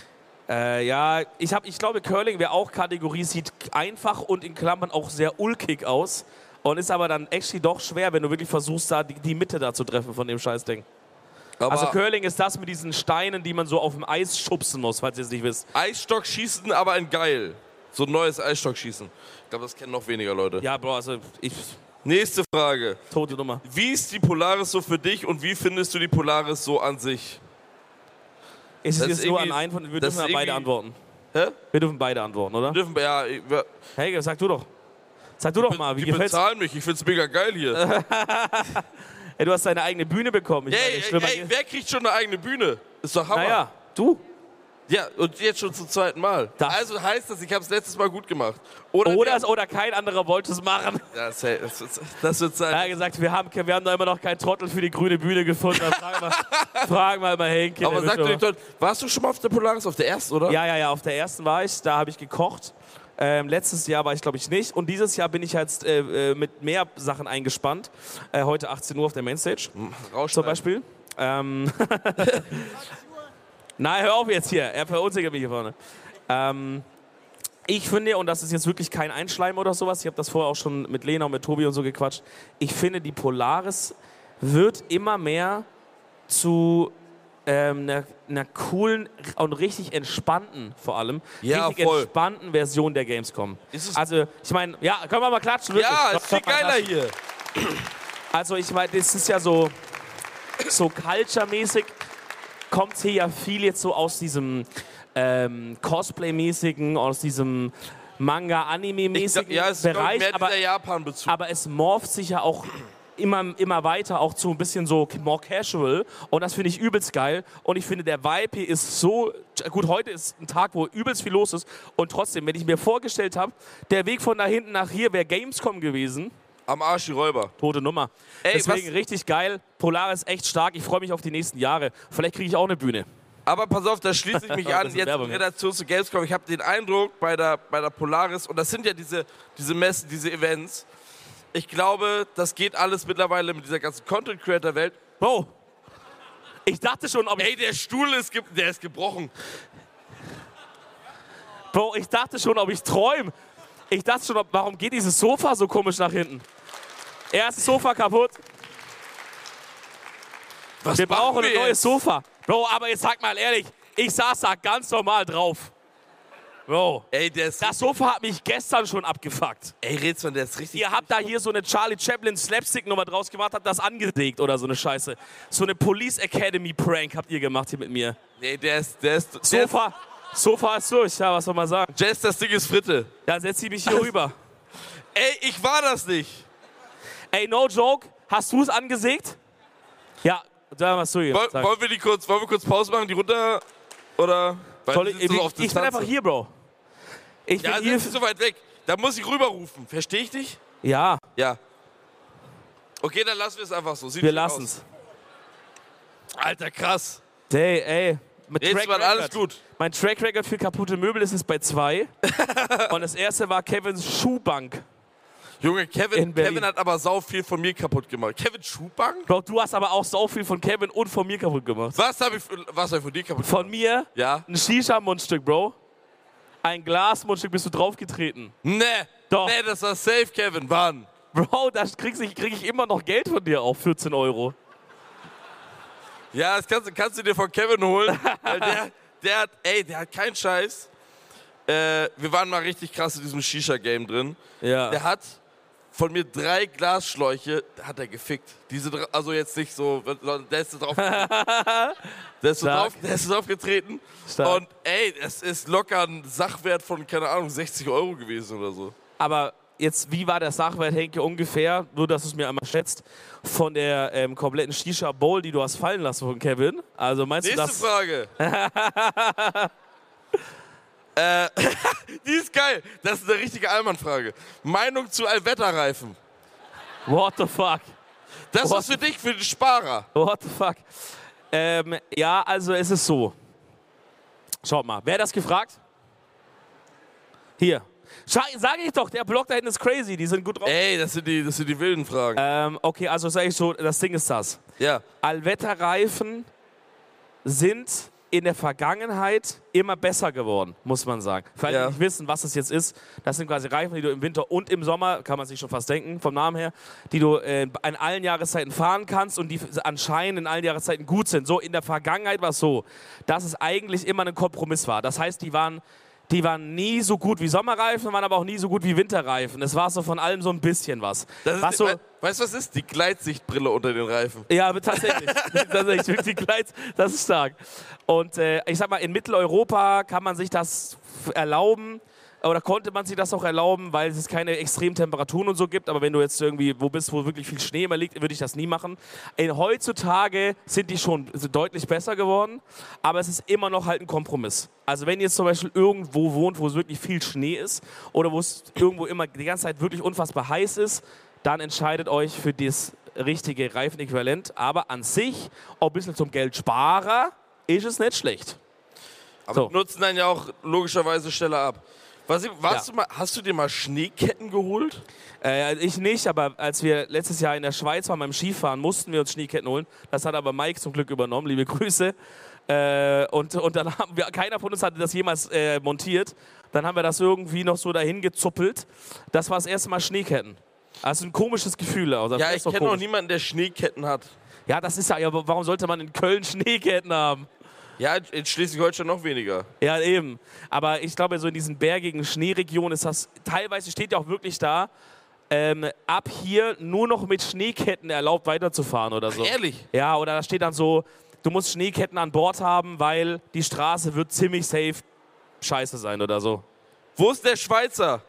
Äh, ja, ich, hab, ich glaube, Curling wäre auch Kategorie, sieht einfach und in Klammern auch sehr ulkig aus. Und ist aber dann actually doch schwer, wenn du wirklich versuchst, da die, die Mitte da zu treffen von dem Scheißding. Aber Also Curling ist das mit diesen Steinen, die man so auf dem Eis schubsen muss, falls ihr es nicht wisst. Eisstockschießen, aber in geil. So ein neues Eisstockschießen. Ich glaube, das kennen noch weniger Leute. Ja, Bro, also ich... Nächste Frage. Tote Nummer. Wie ist die Polaris so für dich und wie findest du die Polaris so an sich? Ist es Das jetzt ist nur an irgendwie- einen von... Wir das dürfen ist ja beide irgendwie- antworten. Hä? Wir dürfen beide antworten, oder? Wir dürfen, ja, ich, wir, Helge, sag du doch. Sag du doch mal, wie die gefällt's? bezahlen mich. Ich find's mega geil hier. Ey, du hast deine eigene Bühne bekommen. Ich Ey, meine, ey, schlimmer ey, geht's- wer kriegt schon eine eigene Bühne? Ist doch Hammer. Naja, du. Ja, und jetzt schon zum zweiten Mal. Das- Also heißt das, ich habe es letztes Mal gut gemacht. Oder, Oder, wir- oder kein anderer wollte es machen. Ja, das, das, wird- das wird sein. Er hat gesagt, wir haben, wir haben da immer noch keinen Trottel für die grüne Bühne gefunden. Dann Fragen wir, fragen wir mal Henke. Aber der sag wird du nicht, schon- warst du schon mal auf der Polaris, auf der ersten, oder? Ja, ja, ja, auf der ersten war ich, da habe ich gekocht. Ähm, letztes Jahr war ich, glaube ich, nicht. Und dieses Jahr bin ich jetzt äh, äh, mit mehr Sachen eingespannt. Äh, heute achtzehn Uhr auf der Mainstage Rausch zum Beispiel. Ähm Nein, hör auf jetzt hier. Er verunsichert mich hier vorne. Ähm, ich finde, und das ist jetzt wirklich kein Einschleim oder sowas, ich habe das vorher auch schon mit Lena und mit Tobi und so gequatscht, ich finde, die Polaris wird immer mehr zu ähm, einer, einer coolen und richtig entspannten, vor allem, Ja, richtig voll. entspannten Version der Gamescom. Ist es- Also, ich meine, ja, können wir mal klatschen? Wirklich? Ja, ist viel Können wir mal geiler klatschen? hier. Also ich meine, das ist ja so, so culture-mäßig, kommt hier ja viel jetzt so aus diesem ähm, Cosplay-mäßigen, aus diesem Ich Manga-Anime-mäßigen glaub, ja, es ist glaub ich, Bereich, mehr aber, dieser Japan-Bezug. aber es morpht sich ja auch immer, immer weiter, auch zu ein bisschen so more casual, und das finde ich übelst geil, und ich finde, der Vibe hier ist so, gut, heute ist ein Tag, wo übelst viel los ist, und trotzdem, wenn ich mir vorgestellt habe, der Weg von da hinten nach hier wäre Gamescom gewesen, Am Arsch die Räuber. tote Nummer. Ey, Deswegen was- richtig geil. Polaris echt stark. Ich freue mich auf die nächsten Jahre. Vielleicht kriege ich auch eine Bühne. Aber pass auf, da schließe ich mich Das an, ist jetzt in Werbung, ja. Redaktion zu Gamescom. Ich habe den Eindruck bei der, bei der Polaris, und das sind ja diese, diese Messen, diese Events, ich glaube, das geht alles mittlerweile mit dieser ganzen Content-Creator-Welt. Bro, ich dachte schon, ob ich, Ey, der Stuhl ist, ge der ist gebrochen. Bro, ich dachte schon, ob ich träume. Ich dachte schon, ob, warum geht dieses Sofa so komisch nach hinten? Erstes Sofa kaputt. Was Wir machen brauchen ein wir neues jetzt? Sofa. Bro, aber jetzt sag mal ehrlich, ich saß da ganz normal drauf. Bro, Ey, der ist... das Sofa hat mich gestern schon abgefuckt. Ey, Rätsel, der ist richtig... Ihr habt da hier so eine Charlie Chaplin Slapstick-Nummer draus gemacht, habt das angelegt oder so eine Scheiße. So eine Police Academy Prank habt ihr gemacht hier mit mir. Nee, der ist... Der ist der ist, Sofa, Sofa ist durch, ja, was soll man sagen. Jess, das Ding ist Fritte. Dann setz ich mich hier rüber. Ey, ich war das nicht. Ey, no joke, hast du es angesägt? Ja, da was du hier. Woll, Sag. wollen, wir die kurz, wollen wir kurz Pause machen, die runter... Oder... Weil Soll die ich, sitzen ich, so auf ich bin Distanz. einfach hier, Bro. Ich bin Ja, hier. sind Sie so weit weg. Da muss ich rüberrufen. Verstehe ich dich? Ja, Ja. Okay, dann lassen wir es einfach so. Sieht wir schick lassen aus. es. Alter, krass. Hey, ey. Mit Jetzt Track war alles Record. gut. Mein Track Record für kaputte Möbel ist es bei zwei. Und das erste war Kevins Schuhbank. Junge, Kevin, In Berlin. Kevin hat aber sau viel von mir kaputt gemacht. Kevin Schuhbank? Bro, du hast aber auch so viel von Kevin und von mir kaputt gemacht. Was habe ich, für- was hab ich von dir kaputt gemacht? Von mir Ja? ein Shisha-Mundstück, Bro. Ein Glas-Mundstück bist du draufgetreten. Nee. Doch. Nee, das war safe, Kevin. Wann? Bro, da krieg ich, krieg ich immer noch Geld von dir auf, vierzehn Euro. Ja, das kannst, kannst du dir von Kevin holen. Weil der, der hat, ey, der hat keinen Scheiß. Äh, wir waren mal richtig krass in diesem Shisha-Game drin. Ja. Der hat von mir drei Glasschläuche, hat er gefickt. Diese, dr- also jetzt nicht so, der ist so drauf, der ist so Stark. drauf, der ist so drauf getreten. Stark. Und ey, es ist locker ein Sachwert von, keine Ahnung, sechzig Euro gewesen oder so. Aber jetzt, wie war der Sachwert, Henke, ungefähr, nur dass du es mir einmal schätzt, von der ähm, kompletten Shisha-Bowl, die du hast fallen lassen von Kevin? Also meinst Nächste du das? Frage. äh, die ist geil. Das ist eine richtige Allmann-Frage. Meinung zu Allwetterreifen. What the fuck? Das ist What was für dich, für den Sparer. What the fuck? Ähm, ja, also es ist so. Schaut mal, wer hat das gefragt? Hier. Scha sag ich doch, der Block da hinten ist crazy, die sind gut drauf. Ey, das sind die, das sind die wilden Fragen. Ähm, okay, also sage ich so, das Ding ist das. Ja. Allwetterreifen sind in der Vergangenheit immer besser geworden, muss man sagen. Für alle, die Ja. nicht wissen, was das jetzt ist, das sind quasi Reifen, die du im Winter und im Sommer, kann man sich schon fast denken, vom Namen her, die du äh, in allen Jahreszeiten fahren kannst und die anscheinend in allen Jahreszeiten gut sind. So, in der Vergangenheit war es so, dass es eigentlich immer ein Kompromiss war. Das heißt, die waren... Die waren nie so gut wie Sommerreifen, waren aber auch nie so gut wie Winterreifen. Es war so von allem so ein bisschen was. Das ist, was so, we weißt du, was ist? Die Gleitsichtbrille unter den Reifen. ja, aber tatsächlich. tatsächlich wirklich Kleid, das ist stark. Und äh, ich sag mal, in Mitteleuropa kann man sich das erlauben. Oder konnte man sich das auch erlauben, weil es keine extremen Temperaturen und so gibt. Aber wenn du jetzt irgendwie wo bist, wo wirklich viel Schnee immer liegt, würde ich das nie machen. Äh, heutzutage sind die schon sind deutlich besser geworden. Aber es ist immer noch halt ein Kompromiss. Also wenn ihr jetzt zum Beispiel irgendwo wohnt, wo es wirklich viel Schnee ist oder wo es irgendwo immer die ganze Zeit wirklich unfassbar heiß ist, dann entscheidet euch für das richtige Reifenäquivalent. Aber an sich, auch ein bisschen zum Geldsparer, ist es nicht schlecht. Aber So. die nutzen dann ja auch logischerweise schneller ab. Was, warst Ja. du mal, hast du dir mal Schneeketten geholt? Äh, ich nicht, aber als wir letztes Jahr in der Schweiz waren beim Skifahren, mussten wir uns Schneeketten holen. Das hat aber Mike zum Glück übernommen, liebe Grüße. Äh, und, und dann haben wir, keiner von uns hatte das jemals äh, montiert. Dann haben wir das irgendwie noch so dahin gezuppelt. Das war das erste Mal Schneeketten. Also ein komisches Gefühl. Also das Ja, ist ich doch kenne noch komisch. niemanden, der Schneeketten hat. Ja, das ist ja, ja, warum sollte man in Köln Schneeketten haben? Ja, in Schleswig-Holstein noch weniger. Ja, eben. Aber ich glaube, so in diesen bergigen Schneeregionen ist das, teilweise steht ja auch wirklich da, ähm, ab hier nur noch mit Schneeketten erlaubt weiterzufahren oder so. Ehrlich? Ja, oder da steht dann so, du musst Schneeketten an Bord haben, weil die Straße wird ziemlich safe scheiße sein oder so. Wo ist der Schweizer?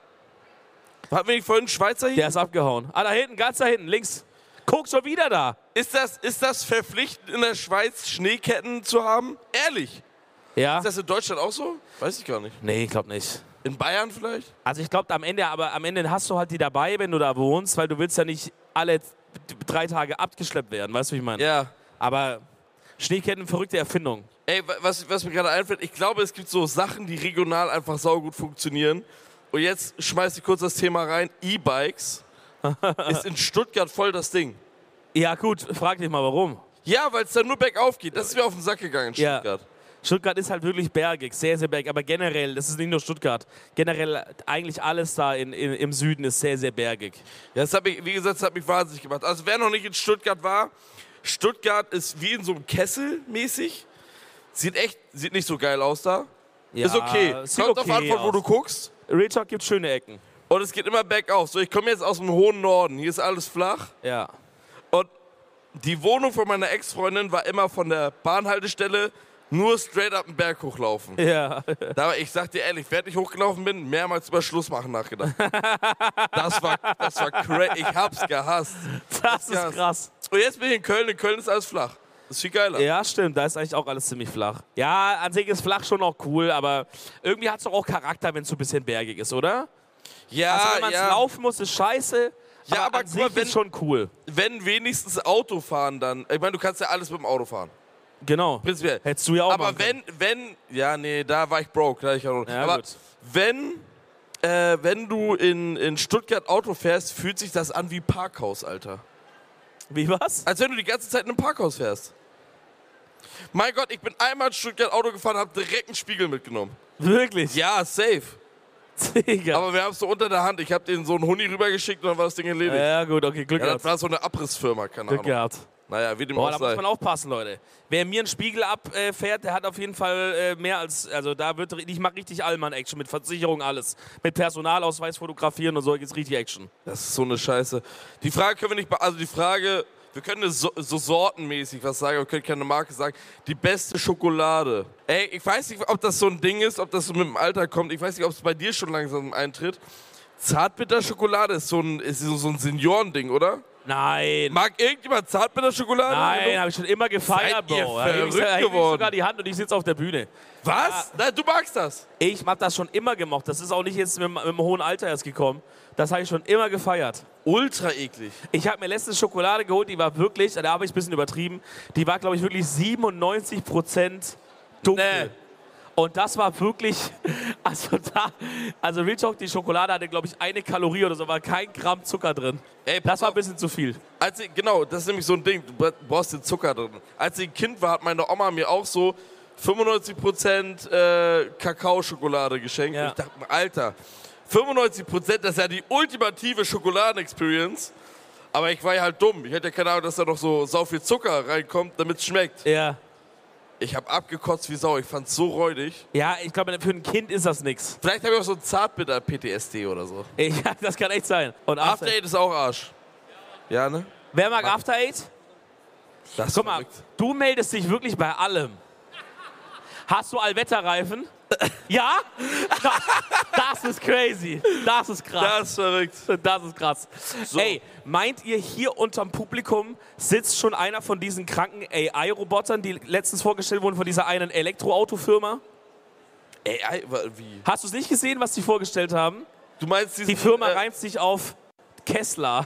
Hatten wir nicht vorhin einen Schweizer hier? Der ist abgehauen. Ah, da hinten, ganz da hinten, links. Guck, schon wieder da. Ist das, ist das verpflichtend in der Schweiz, Schneeketten zu haben? Ehrlich? Ja? Ist das in Deutschland auch so? Weiß ich gar nicht. Nee, ich glaube nicht. In Bayern vielleicht? Also ich glaube am Ende, aber am Ende hast du halt die dabei, wenn du da wohnst, weil du willst ja nicht alle drei Tage abgeschleppt werden, weißt du, wie ich meine? Ja. Aber Schneeketten, verrückte Erfindung. Ey, wa- was, was mir gerade einfällt, ich glaube, es gibt so Sachen, die regional einfach saugut funktionieren. Und jetzt schmeiß ich kurz das Thema rein. E-Bikes ist in Stuttgart voll das Ding. Ja gut, frag dich mal warum. Ja, weil es dann nur bergauf geht. Das ist mir auf den Sack gegangen in Ja. Stuttgart. Stuttgart ist halt wirklich bergig, sehr, sehr bergig. Aber generell, das ist nicht nur Stuttgart, generell eigentlich alles da in, in, im Süden ist sehr, sehr bergig. Ja, das hat mich, wie gesagt, das hat mich wahnsinnig gemacht. Also wer noch nicht in Stuttgart war, Stuttgart ist wie in so einem Kessel mäßig. Sieht echt, sieht nicht so geil aus da. Ja, ist okay. sieht Kommt drauf an, okay von wo aus. du guckst. Real Talk gibt schöne Ecken. Und es geht immer bergauf. So, ich komme jetzt aus dem hohen Norden. Hier ist alles flach. Ja. Und die Wohnung von meiner Ex-Freundin war immer von der Bahnhaltestelle nur straight up den Berg hochlaufen. Ja. Da, ich sag dir ehrlich, während ich hochgelaufen bin, mehrmals über Schluss machen nachgedacht. Das war, das war crazy. Ich hab's gehasst. Das Ja. ist krass. Und jetzt bin ich in Köln. In Köln ist alles flach. Das ist viel geiler. Ja, stimmt, da ist eigentlich auch alles ziemlich flach. Ja, an sich ist flach schon auch cool, aber irgendwie hat es doch auch Charakter, wenn es so ein bisschen bergig ist, oder? Ja, Also wenn man ja. laufen muss, ist scheiße, Ja, aber, aber an guck sich mal, wenn- ist schon cool. Wenn wenigstens Auto fahren dann. Ich meine, du kannst ja alles mit dem Auto fahren. Genau. Prinzipiell. Hättest du ja auch Aber machen können. wenn, wenn, ja, nee, da war ich broke. Da hatte ich ja noch, Ja, aber gut. wenn, äh, wenn du in, in Stuttgart Auto fährst, fühlt sich das an wie Parkhaus, Alter. Wie was? Als wenn du die ganze Zeit in einem Parkhaus fährst. Mein Gott, ich bin einmal in Stuttgart Auto gefahren, hab direkt einen Spiegel mitgenommen. Wirklich? Ja, safe. Digga. Aber wir haben es so unter der Hand. Ich hab den so einen Huni rübergeschickt und dann war das Ding erledigt. Ja, gut, okay, Glück Ja, das gehabt. war so eine Abrissfirma, keine Glück Ahnung. gehabt. Naja, wie dem Boah, auch da sei. muss man aufpassen, Leute. Wer mir einen Spiegel abfährt, der hat auf jeden Fall äh, mehr als, also da wird, ich mache richtig Allmann-Action mit Versicherung, alles. Mit Personalausweis fotografieren und so, geht's richtig Action. Das ist so eine Scheiße. Die Frage können wir nicht, be- also die Frage, wir können so, so sortenmäßig was sagen, wir können keine Marke sagen. Die beste Schokolade. Ey, ich weiß nicht, ob das so ein Ding ist, ob das so mit dem Alter kommt. Ich weiß nicht, ob es bei dir schon langsam eintritt. Zartbitterschokolade ist so ein, ist so so ein Seniorending, oder? Nein. Mag irgendjemand Zartbitterschokolade? Nein, habe ich schon immer gefeiert, Seid ihr Bro. Da heb ich- verrückt da heb ich geworden? sogar die Hand und ich sitze auf der Bühne. Was? Nein, du magst das. Ich hab das schon immer gemocht. Das ist auch nicht jetzt mit, dem- mit dem hohen Alter erst gekommen. Das habe ich schon immer gefeiert. Ultra eklig. Ich habe mir letztens Schokolade geholt, die war wirklich, da habe ich ein bisschen übertrieben, die war, glaube ich, wirklich siebenundneunzig Prozent dunkel. Nee. Und das war wirklich, also da, also Real Talk, die Schokolade hatte, glaube ich, eine Kalorie oder so, war kein Gramm Zucker drin. Ey, Das pass war ein auf. bisschen zu viel. Als ich, genau, das ist nämlich so ein Ding, du brauchst den Zucker drin. Als ich ein Kind war, hat meine Oma mir auch so fünfundneunzig Prozent äh, Kakaoschokolade geschenkt. Ja. Und ich dachte mir, Alter, fünfundneunzig Prozent, das ist ja die ultimative Schokoladen-Experience. Aber ich war ja halt dumm. Ich hätte ja keine Ahnung, dass da noch so sau viel Zucker reinkommt, damit es schmeckt. Ja. Ich habe abgekotzt wie Sau. Ich fand's so räudig. Ja, ich glaube, für ein Kind ist das nichts. Vielleicht habe ich auch so ein Zartbitter-P T S D oder so. Ja, das kann echt sein. Und After, After Eight ist auch Arsch. Ja, ne? Wer mag After Eight? Das ist Guck mal, verrückt. du meldest dich wirklich bei allem. Hast du Allwetterreifen? Ja? Das ist crazy. Das ist krass. Das ist verrückt. Das ist krass. So. Ey, meint ihr, hier unterm Publikum sitzt schon einer von diesen kranken A I-Robotern, die letztens vorgestellt wurden von dieser einen Elektroautofirma? Ey, ey, wa- wie? Hast du es nicht gesehen, was die vorgestellt haben? Du meinst diesen, Die Firma äh, reimt sich auf Kessler.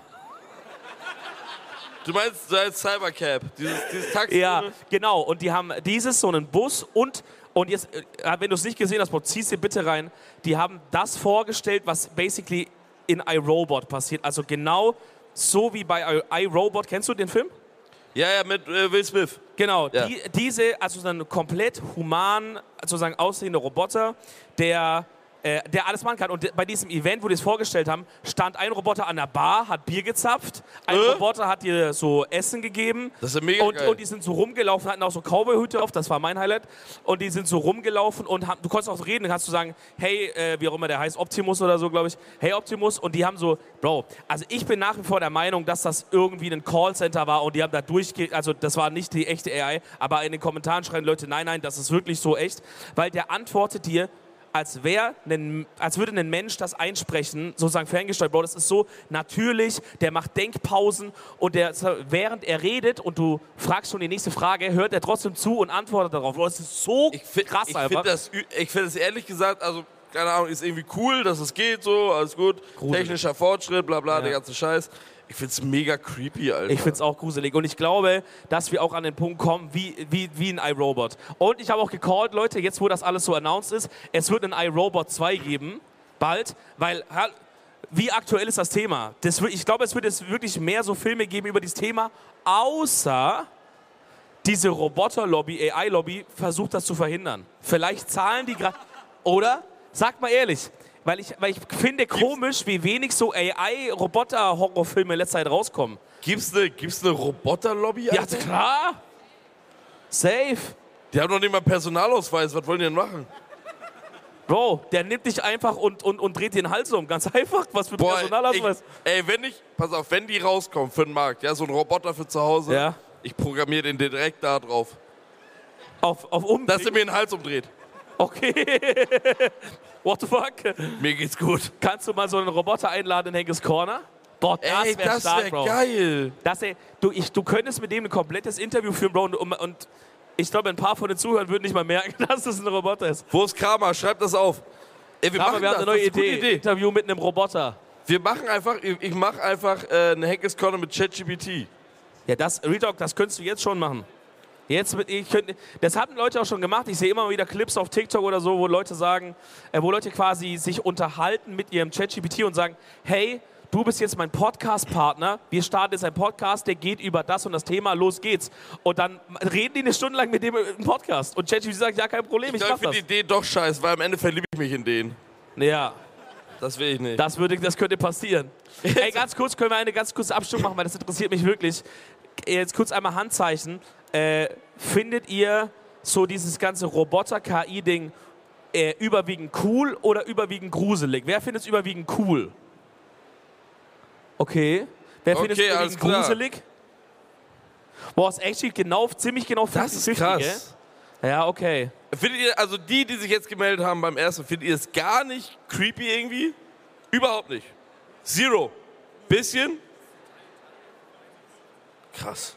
Du meinst so als Cybercab, dieses, dieses Taxi. Ja, genau. Und die haben dieses, so einen Bus und, und jetzt, äh, wenn du es nicht gesehen hast, Bro, zieh's dir bitte rein. Die haben das vorgestellt, was basically in iRobot passiert. Also genau so wie bei I- iRobot. Kennst du den Film? Ja, ja, mit äh, Will Smith. Genau, Ja. die, diese, also so ein komplett human, sozusagen aussehender Roboter, der, äh, der alles machen kann. Und bei diesem Event, wo die es vorgestellt haben, stand ein Roboter an der Bar, hat Bier gezapft, ein Äh? Roboter hat dir so Essen gegeben. Das ist ja mega und, geil. und die sind so rumgelaufen, hatten auch so Cowboy-Hüte auf, das war mein Highlight. Und die sind so rumgelaufen und haben, du konntest auch reden, dann kannst du sagen, hey, äh, wie auch immer der heißt, Optimus oder so, glaube ich, hey Optimus. Und die haben so, Bro, also ich bin nach wie vor der Meinung, dass das irgendwie ein Callcenter war und die haben da durchge... Also das war nicht die echte A I, aber in den Kommentaren schreiben Leute, nein, nein, das ist wirklich so echt. Weil der antwortet dir, als, wär nen, als würde ein Mensch das einsprechen, sozusagen ferngesteuert. Bro, das ist so natürlich, der macht Denkpausen und der, während er redet und du fragst schon die nächste Frage, hört er trotzdem zu und antwortet darauf. Bro, das ist so Ich finde krass ich einfach. find das, ü- ich find das ehrlich gesagt, also keine Ahnung, ist irgendwie cool, dass es geht so, alles gut. Gruselig. Technischer Fortschritt, bla bla, Ja. der ganze Scheiß. Ich find's mega creepy, Alter. Ich finde es auch gruselig. Und ich glaube, dass wir auch an den Punkt kommen, wie, wie, wie ein iRobot. Und ich habe auch gecallt, Leute, jetzt wo das alles so announced ist, es wird ein iRobot zwei geben, bald, weil, ha- wie aktuell ist das Thema? Das, wird- ich glaube, es wird jetzt wirklich mehr so Filme geben über dieses Thema, außer diese Roboter-Lobby, A I-Lobby versucht das zu verhindern. Vielleicht zahlen die gerade, oder? Sagt mal ehrlich. Weil ich, weil ich finde komisch, wie wenig so A I-Roboter-Horrorfilme in letzter Zeit rauskommen. Gibt's eine gibt's ne Roboter-Lobby, Ja, Alter? klar. Safe. Die haben noch nicht mal Personalausweis, was wollen die denn machen? Bro, der nimmt dich einfach und, und, und dreht dir den Hals um. Ganz einfach. Was für Boah, Personalausweis. ich, ey, wenn ich, pass auf, wenn die rauskommen für den Markt, ja, so ein Roboter für zu Hause, Ja. ich programmiere den direkt da drauf, Auf, auf um. dass er mir den Hals umdreht. Okay. What the fuck? Mir geht's gut. Kannst du mal so einen Roboter einladen in Henkes Corner? Boah, das Ey, wäre das stark, wäre Bro. geil. Das wär, du, ich, du könntest mit dem ein komplettes Interview führen, Bro. Und, und ich glaube, ein paar von den Zuhörern würden nicht mal merken, dass das ein Roboter ist. Wo ist Kramer? Schreib das auf. Ey, wir Aber machen wir haben das. eine neue das ist eine Idee. gute Idee. Interview mit einem Roboter. Wir machen einfach, ich, ich mache einfach äh, eine Henkes Corner mit ChatGPT. Ja, das, Retalk, das könntest du jetzt schon machen. Jetzt mit, ich könnt, das haben Leute auch schon gemacht. Ich sehe immer mal wieder Clips auf TikTok oder so, wo Leute sagen, äh, wo Leute quasi sich unterhalten mit ihrem ChatGPT und sagen, hey, du bist jetzt mein Podcast-Partner, wir starten jetzt einen Podcast, der geht über das und das Thema, los geht's. Und dann reden die eine Stunde lang mit dem im Podcast. Und ChatGPT sagt, ja, kein Problem, Ich, ich, glaub, mach ich finde das. die Idee doch scheiße, weil am Ende verliebe ich mich in den. Ja, Das will ich nicht. das, würde, das könnte passieren. Ey, ganz kurz, können wir eine ganz kurze Abstimmung machen, weil das interessiert mich wirklich. jetzt kurz einmal Handzeichen. Äh, findet ihr so dieses ganze Roboter-K I-Ding äh, überwiegend cool oder überwiegend gruselig? Wer findet es überwiegend cool? Okay. Wer findet es Okay, alles überwiegend klar. gruselig? Boah, ist echt genau, ziemlich genau Das ist fünfzig fünfzig, krass. gell? Ja, okay. Findet ihr, also die, die sich jetzt gemeldet haben beim ersten, findet ihr es gar nicht creepy irgendwie? Überhaupt nicht. Zero. Bisschen? Krass.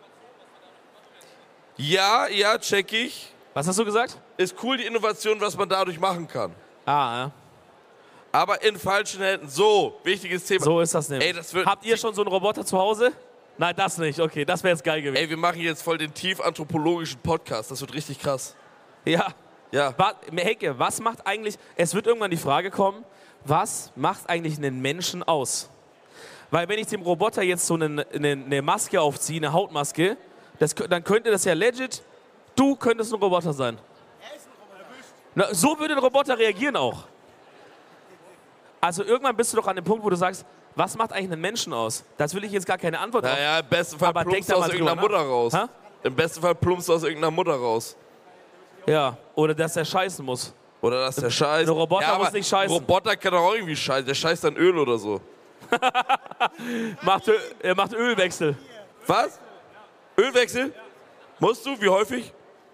Ja, ja, check ich. Was hast du gesagt? Ist cool, die Innovation, was man dadurch machen kann. Ah, ja. Aber in falschen Händen. So, wichtiges Thema. So ist das nämlich. Ey, das wird- Habt ihr schon so einen Roboter zu Hause? Nein, das nicht. Okay, das wäre jetzt geil gewesen. Ey, wir machen jetzt voll den tief anthropologischen Podcast. Das wird richtig krass. Ja. Ja. Wa- Hecke, was macht eigentlich, es wird irgendwann die Frage kommen, was macht eigentlich einen Menschen aus? Weil wenn ich dem Roboter jetzt so eine, eine, eine Maske aufziehe, eine Hautmaske, das, kö- dann könnte das ja legit, du könntest ein Roboter sein. Na, so würde ein Roboter reagieren auch. Also irgendwann bist du doch an dem Punkt, wo du sagst, was macht eigentlich einen Menschen aus? Das will ich jetzt gar keine Antwort auf. Naja, im besten Fall Aber denk plumpst da du mal aus drüber irgendeiner nach. Mutter raus. Hä? Im besten Fall plumpst du aus irgendeiner Mutter raus. Ja, oder dass er scheißen muss. Oder dass der Scheiß. Ein Roboter ja, muss aber nicht scheißen. Ein Roboter kann doch auch irgendwie scheißen. Der scheißt dann Öl oder so. Macht, Ö- er macht Ölwechsel. Was? Ölwechsel? Musst du? Wie häufig?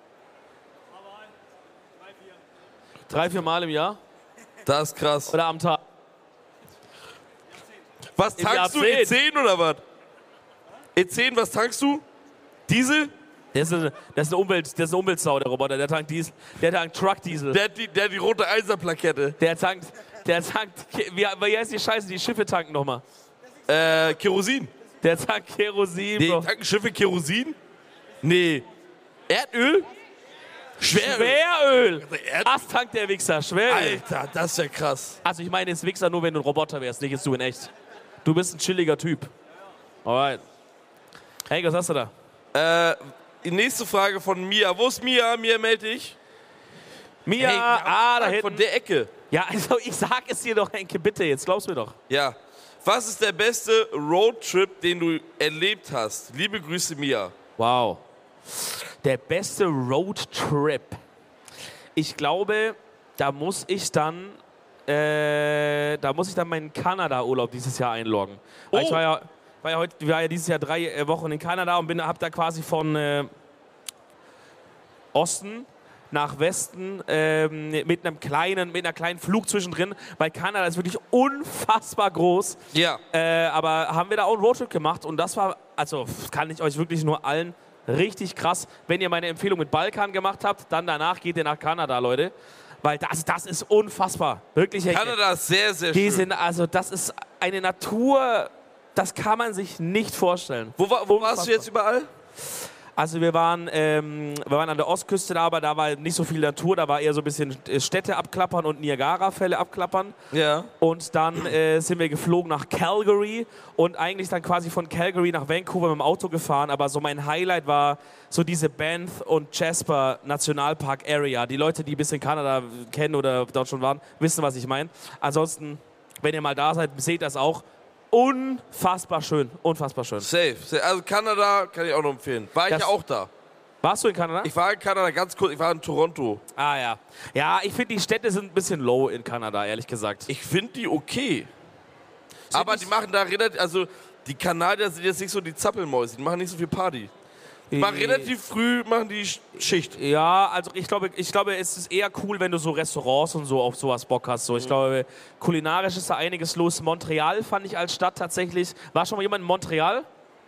Drei, vier Mal im Jahr Das ist krass. oder am Tag. Was Im tankst du? Jahrzehnt. E zehn oder was? E zehn, was tankst du? Diesel? Der ist eine, das ist eine, Umwelt, das ist eine Umweltsau, der Roboter. Der tankt Diesel. Der tankt Truck-Diesel. Der hat die, der hat die rote Einser-Plakette. Der tankt, der tankt, wie, wie heißt die Scheiße, die Schiffe tanken nochmal? Äh, Kerosin. Der tankt Kerosin. Nee, Bro. tanken Schiffe Kerosin? Nee. Erdöl? Schweröl. Schweröl. Erd- Das tankt der Wichser, Schweröl. Alter, das ist ja krass. Also ich meine jetzt Wichser nur, wenn du ein Roboter wärst, nicht jetzt du in echt. Du bist ein chilliger Typ. Alright. Hey, was hast du da? Äh, die nächste Frage von Mia. Wo ist Mia? Mia, melde dich. Mia, Hey, ah, da Von hinten. der Ecke. Ja, also ich sag es dir doch, Henke, bitte, jetzt glaubst du mir doch. Ja. Was ist der beste Roadtrip, den du erlebt hast? Liebe Grüße, Mia. Wow. Der beste Roadtrip. Ich glaube, da muss ich dann, äh, da muss ich dann meinen Kanada-Urlaub dieses Jahr einloggen. Weil Oh. Ich war ja, war ja, heute, war ja dieses Jahr drei äh, Wochen in Kanada und bin, hab da quasi von äh, Osten nach Westen ähm, mit einem kleinen, mit einer kleinen Flug zwischendrin, weil Kanada ist wirklich unfassbar groß. Ja. Äh, aber haben wir da auch einen Roadtrip gemacht und das war, also kann ich euch wirklich nur allen richtig krass. Wenn ihr meine Empfehlung mit Balkan gemacht habt, dann danach geht ihr nach Kanada, Leute. Weil das, das ist unfassbar. Wirklich. Henke. Kanada ist sehr, sehr Die schön. sind, also das ist eine Natur, das kann man sich nicht vorstellen. Wo, war, wo warst Unfassbar. du jetzt überall? Also wir waren, ähm, wir waren an der Ostküste da, aber da war nicht so viel Natur, da war eher so ein bisschen Städte abklappern und Niagara-Fälle abklappern. Ja. Und dann äh, sind wir geflogen nach Calgary und eigentlich dann quasi von Calgary nach Vancouver mit dem Auto gefahren. Aber so mein Highlight war so diese Banff und Jasper Nationalpark Area. Die Leute, die ein bisschen Kanada kennen oder dort schon waren, wissen, was ich meine. Ansonsten, wenn ihr mal da seid, seht das auch. Unfassbar schön, unfassbar schön. Safe. Safe. Also Kanada kann ich auch noch empfehlen. War ich Das- ja auch da. Warst du in Kanada? Ich war in Kanada ganz kurz, ich war in Toronto. Ah ja. Ja, ich finde, die Städte sind ein bisschen low in Kanada, ehrlich gesagt. Ich finde die okay. Aber die machen da relativ, also die Kanadier sind jetzt nicht so die Zappelmäuse, die machen nicht so viel Party. Die machen relativ früh, machen die Sch- Schicht. Ja, also ich glaube, ich glaube, es ist eher cool, wenn du so Restaurants und so auf sowas Bock hast. So, ich glaube, kulinarisch ist da einiges los. Montreal fand ich als Stadt tatsächlich. War schon mal jemand in Montreal?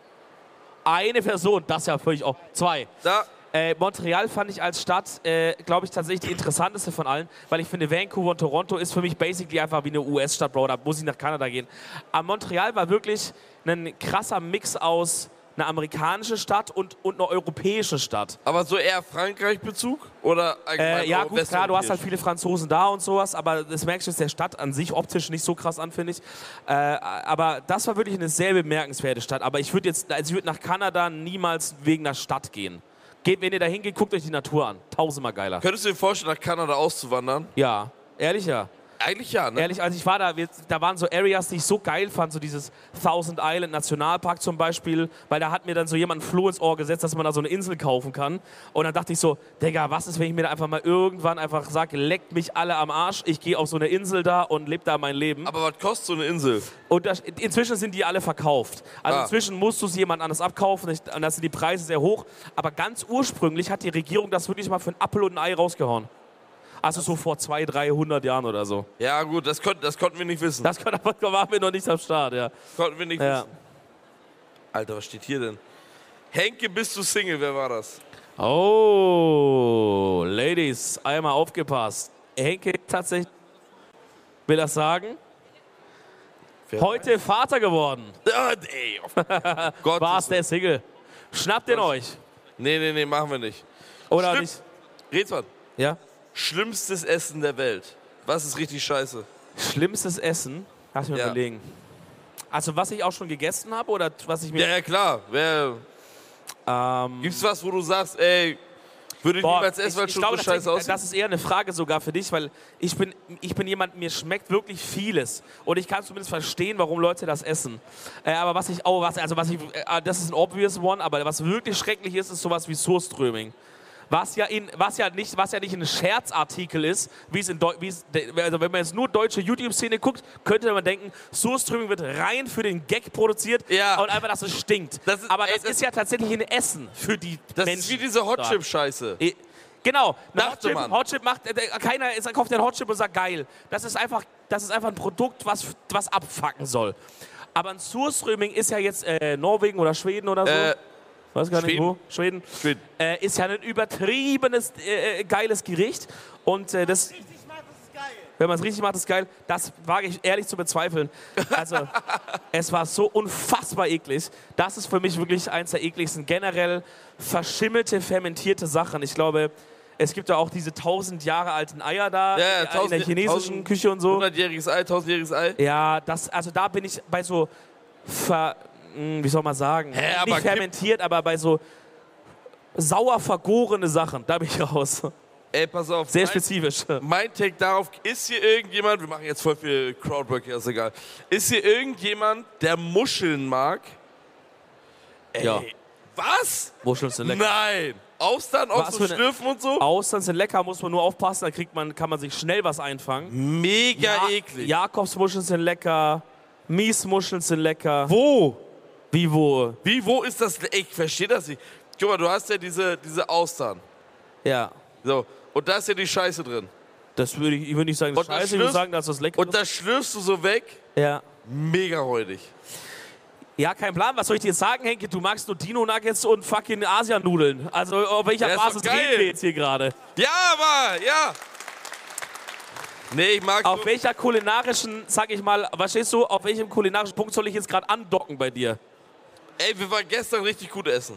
Eine Person, das ja völlig auch. Zwei. Da, Äh, Montreal fand ich als Stadt, äh, glaube ich, tatsächlich die interessanteste von allen, weil ich finde, Vancouver und Toronto ist für mich basically einfach wie eine U S-Stadt, Bro. Da muss ich nach Kanada gehen. Aber Montreal war wirklich ein krasser Mix aus einer amerikanischen Stadt und, und einer europäischen Stadt. aber so eher Frankreich-Bezug? Oder allgemein Äh, ja, auch gut, klar, du hast halt westeuropäisch? viele Franzosen da und sowas, aber das merkst du, ist der Stadt an sich optisch nicht so krass an, finde ich. Äh, aber das war wirklich eine sehr bemerkenswerte Stadt. Aber ich würde jetzt, also ich würde nach Kanada niemals wegen der Stadt gehen. Geht, wenn ihr da hingeht, guckt euch die Natur an. Tausendmal geiler. Könntest du dir vorstellen, nach Kanada auszuwandern? Ja, ehrlich ja. Eigentlich ja, ne? Ehrlich, als ich war da, wir, da waren so Areas, die ich so geil fand, so dieses Thousand Island Nationalpark zum Beispiel, weil da hat mir dann so jemand ein Floh ins Ohr gesetzt, dass man da so eine Insel kaufen kann. Und dann dachte ich so, Digga, was ist, wenn ich mir da einfach mal irgendwann einfach sage, leckt mich alle am Arsch, ich gehe auf so eine Insel da und lebe da mein Leben. Aber was kostet so eine Insel? Und das, inzwischen sind die alle verkauft. Also Ah. inzwischen musst du es jemand anders abkaufen und da sind die Preise sehr hoch. Aber ganz ursprünglich hat die Regierung das wirklich mal für ein Apfel und ein Ei rausgehauen. Also so vor zweihundert, dreihundert Jahren oder so. Ja gut, das, konnt, das konnten wir nicht wissen. Das können, aber waren wir noch nicht am Start, ja. konnten wir nicht ja. wissen. Alter, was steht hier denn? Henke, bist du Single? Wer war das? Oh, Ladies, einmal aufgepasst. Henke tatsächlich, will das sagen? Wer Heute Vater geworden. Ah, ey, auf Gott. War es der Single? Schnappt den euch. Nee, nee, nee, machen wir nicht. Oder Stimmt. nicht? Rätsmann, Ja? schlimmstes Essen der Welt. Was ist richtig scheiße? Schlimmstes Essen? Lass mich Ja. überlegen. Also was ich auch schon gegessen habe oder was ich mir... Ja, ja klar. Wer, Ähm, gibt's was, wo du sagst, ey, würde ich Boah, niemals essen, weil es ich schon glaube, so scheiße tatsächlich, aussieht? das ist eher eine Frage sogar für dich, weil ich bin, ich bin jemand, mir schmeckt wirklich vieles. Und ich kann zumindest verstehen, warum Leute das essen. Äh, aber was ich auch, was, also was ich, äh, das ist ein obvious one, aber was wirklich schrecklich ist, ist sowas wie Surströmming. Was ja, in, was, ja nicht, was ja nicht ein Scherzartikel ist, wie es in Deu wie es, also wenn man jetzt nur deutsche YouTube-Szene guckt, könnte man denken, Surströmming wird rein für den Gag produziert Ja. und einfach, dass es stinkt. Das ist- aber ey, das, das- ist ja tatsächlich ein Essen für die Das Menschen. ist wie diese Hot Chip Scheiße. Eh, Genau, ein Dachte Hotchip, man. Hotchip macht, äh, keiner ist, kauft den Hotchip und sagt geil. Das ist einfach, das ist einfach ein Produkt, was, was abfacken soll. Aber ein Surströmming ist ja jetzt äh, Norwegen oder Schweden oder so. Äh, Weiß gar nicht Schweden. wo. Schweden. Schweden. Äh, ist ja ein übertriebenes, äh, äh, geiles Gericht. Und äh, das, Richtig macht, das ist geil. wenn man es richtig macht, ist geil. Das wage ich ehrlich zu bezweifeln. Also, es war so unfassbar eklig. Das ist für mich wirklich eins der ekligsten. Generell verschimmelte, fermentierte Sachen. Ich glaube, es gibt ja auch diese tausend Jahre alten Eier da Ja, ja, in der tausend- chinesischen tausend- Küche und so. hundertjähriges Ei, tausendjähriges Ei. Ja, das, also da bin ich bei so, ver, mh, wie soll man sagen, Hä, aber nicht fermentiert, aber bei so sauer vergorene Sachen, da bin ich raus. Ey, pass auf. Sehr mein, spezifisch. mein Take darauf, ist hier irgendjemand, wir machen jetzt voll viel Crowdwork, ist egal. Ist hier irgendjemand, der Muscheln mag? Ey, Ja. was? Muscheln sind lecker. Nein. Austern, auch Was so für eine- schlürfen und so? Austern sind lecker, muss man nur aufpassen, da kriegt man, kann man sich schnell was einfangen. Mega Ja- eklig. Jakobsmuscheln sind lecker, Miesmuscheln sind lecker. Wo? Wie wo? Wie, wo ist das? Ey, ich verstehe das nicht. Guck mal, du hast ja diese, diese Austern. Ja, So. Und da ist ja die Scheiße drin. das würde ich, ich würde nicht sagen, das Und das ist scheiße, ich würde schlürfst- sagen, dass das lecker Und das schlürfst du so weg. Ja. Mega räudig. Ja, kein Plan. Was soll ich dir jetzt sagen, Henke? Du magst nur Dino-Nuggets und fucking Asianudeln. Also auf welcher Ja, ist doch Basis geil. reden wir jetzt hier gerade? Ja, aber, ja. Nee, ich mag Auf so, welcher kulinarischen, sag ich mal, verstehst du, auf welchem kulinarischen Punkt soll ich jetzt gerade andocken bei dir? Ey, wir waren gestern richtig gut essen.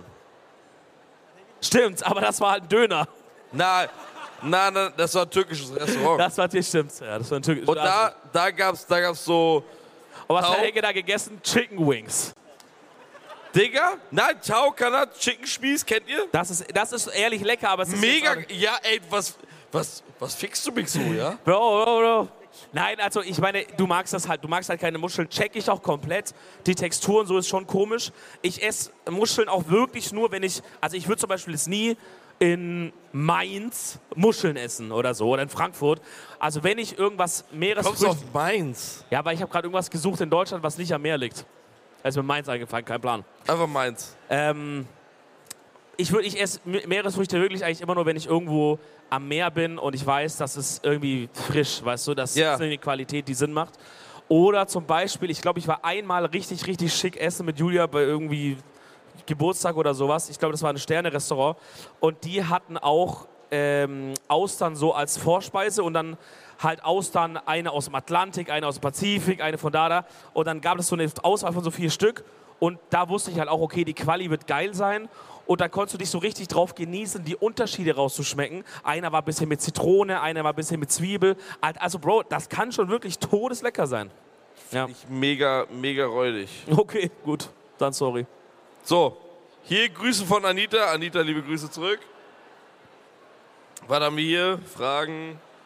Stimmt, aber das war halt ein Döner. Na, na, na, das war ein türkisches Restaurant. Das war dir stimmt. Ja, das war ein türkisches. Und da, da gab's, da gab's so, Und was hat Tau- Henke da gegessen? Chicken Wings. Digga, nein, Tau Kanat, Chicken Spieß, kennt ihr? Das ist, das ist ehrlich lecker, aber es ist Mega, jetzt auch- ja, ey, was, was, was fickst du mich so, ja? Bro, bro, bro. Nein, also ich meine, du magst das halt, du magst halt keine Muscheln, check ich auch komplett. Die Textur und so ist schon komisch. Ich esse Muscheln auch wirklich nur, wenn ich, also ich würde zum Beispiel jetzt nie in Mainz Muscheln essen oder so, oder in Frankfurt. Also wenn ich irgendwas Kommst du Meeresfrüchte... auf Mainz? Ja, weil ich habe gerade irgendwas gesucht in Deutschland, was nicht am Meer liegt. Da ist mir Mainz eingefallen, kein Plan. Einfach Mainz. Ähm, ich würde, ich esse Me- Meeresfrüchte wirklich eigentlich immer nur, wenn ich irgendwo am Meer bin und ich weiß, das ist irgendwie frisch, weißt du, das Ja. ist eine Qualität, die Sinn macht. Oder zum Beispiel, ich glaube, ich war einmal richtig, richtig schick essen mit Julia bei irgendwie Geburtstag oder sowas. Ich glaube, das war ein Sterne-Restaurant. Und die hatten auch ähm, Austern so als Vorspeise und dann halt Austern, eine aus dem Atlantik, eine aus dem Pazifik, eine von da, da. Und dann gab es so eine Auswahl von so vier Stück. Und da wusste ich halt auch, okay, die Quali wird geil sein. Und da konntest du dich so richtig drauf genießen, die Unterschiede rauszuschmecken. Einer war ein bisschen mit Zitrone, einer war ein bisschen mit Zwiebel. Also, Bro, das kann schon wirklich todeslecker sein. Ja. Ich mega, mega räudig. Okay, gut. Dann sorry. So, hier Grüße von Anita. Anita, liebe Grüße zurück. Was haben wir hier? Fragen.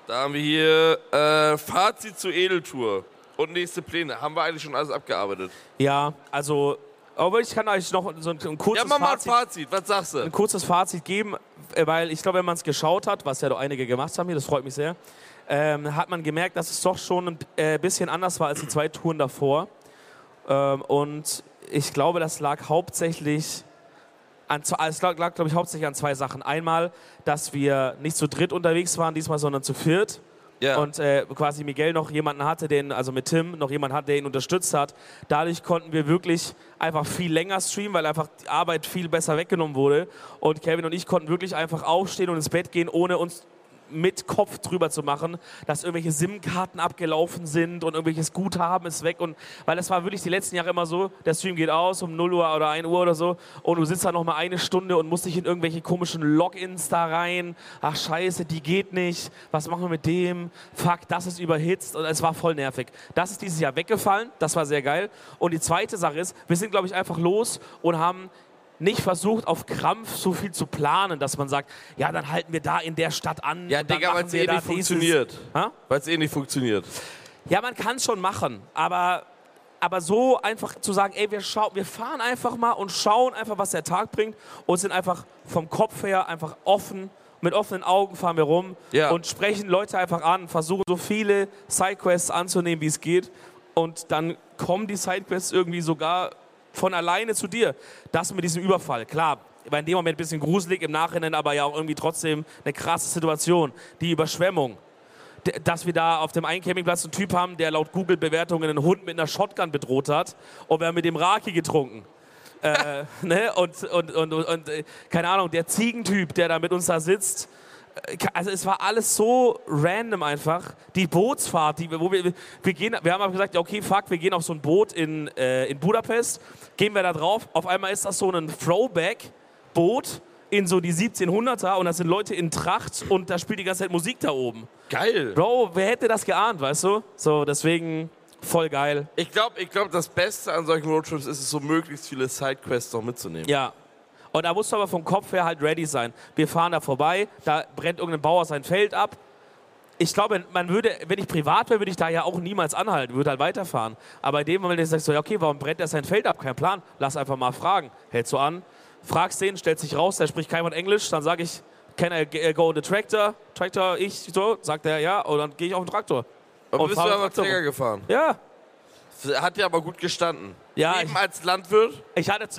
Da haben wir hier äh, Fazit zur Edeltour und nächste Pläne. Haben wir eigentlich schon alles abgearbeitet? Ja, also, aber ich kann euch noch so ein, ein kurzes Ja, mach mal ein Fazit, Fazit. Was sagst du? ein kurzes Fazit geben, äh, weil ich glaube, wenn man es geschaut hat, was ja doch einige gemacht haben hier, das freut mich sehr, ähm, hat man gemerkt, dass es doch schon ein äh, bisschen anders war als die zwei Touren davor. Ähm, und ich glaube, das lag hauptsächlich an, es lag, lag glaube ich, hauptsächlich an zwei Sachen. Einmal, dass wir nicht zu dritt unterwegs waren diesmal, sondern zu viert. Ja. Und äh, quasi Miguel noch jemanden hatte, den, also mit Tim noch jemanden hat, der ihn unterstützt hat. Dadurch konnten wir wirklich einfach viel länger streamen, weil einfach die Arbeit viel besser weggenommen wurde. Und Kevin und ich konnten wirklich einfach aufstehen und ins Bett gehen, ohne uns mit Kopf drüber zu machen, dass irgendwelche SIM-Karten abgelaufen sind und irgendwelches Guthaben ist weg. Und weil das war wirklich die letzten Jahre immer so, der Stream geht aus um null Uhr oder ein Uhr oder so und du sitzt da noch mal eine Stunde und musst dich in irgendwelche komischen Logins da rein. Ach scheiße, die geht nicht. Was machen wir mit dem? Fuck, das ist überhitzt. Und es war voll nervig. Das ist dieses Jahr weggefallen. Das war sehr geil. Und die zweite Sache ist, wir sind, glaube ich, einfach los und haben nicht versucht, auf Krampf so viel zu planen, dass man sagt, ja, dann halten wir da in der Stadt an. Ja, Digga, weil es eh nicht funktioniert. Weil es eh nicht funktioniert. Ja, man kann es schon machen, aber, aber so einfach zu sagen, ey, wir, schau, wir fahren einfach mal und schauen einfach, was der Tag bringt und sind einfach vom Kopf her einfach offen, mit offenen Augen fahren wir rum ja. und sprechen Leute einfach an, versuchen so viele Sidequests anzunehmen, wie es geht und dann kommen die Sidequests irgendwie sogar von alleine zu dir. Das mit diesem Überfall, klar, war in dem Moment ein bisschen gruselig, im Nachhinein aber ja auch irgendwie trotzdem eine krasse Situation. Die Überschwemmung, dass wir da auf dem einen Campingplatz einen Typ haben, der laut Google-Bewertungen einen Hund mit einer Shotgun bedroht hat und wir haben mit dem Raki getrunken. äh, ne? Und, und, und, und, und keine Ahnung, der Ziegentyp, der da mit uns da sitzt, also es war alles so random einfach. Die Bootsfahrt, die, wo wir, wir gehen, wir haben aber gesagt, okay, fuck, wir gehen auf so ein Boot in, äh, in Budapest, gehen wir da drauf, auf einmal ist das so ein Throwback-Boot in so die siebzehnhunderter und da sind Leute in Tracht und da spielt die ganze Zeit Musik da oben. Geil. Bro, wer hätte das geahnt, weißt du? So, deswegen voll geil. Ich glaube, ich glaub, das Beste an solchen Roadtrips ist es, so möglichst viele Sidequests noch mitzunehmen. Ja. Und da musst du aber vom Kopf her halt ready sein. Wir fahren da vorbei, da brennt irgendein Bauer sein Feld ab. Ich glaube, man würde, wenn ich privat wäre, würde ich da ja auch niemals anhalten, würde halt weiterfahren. Aber in dem Moment sagst du, ja, okay, warum brennt er sein Feld ab? Kein Plan. Lass einfach mal fragen. Hältst du an, fragst den, stellt sich raus, der spricht kein Wort Englisch, dann sage ich, can I go on the tractor? Tractor, ich, so, sagt er ja, und dann gehe ich auf den Traktor. Aber bist du aber Träger gefahren? Ja. Hat ja aber gut gestanden. Ja. Eben als Landwirt? Ich hatte...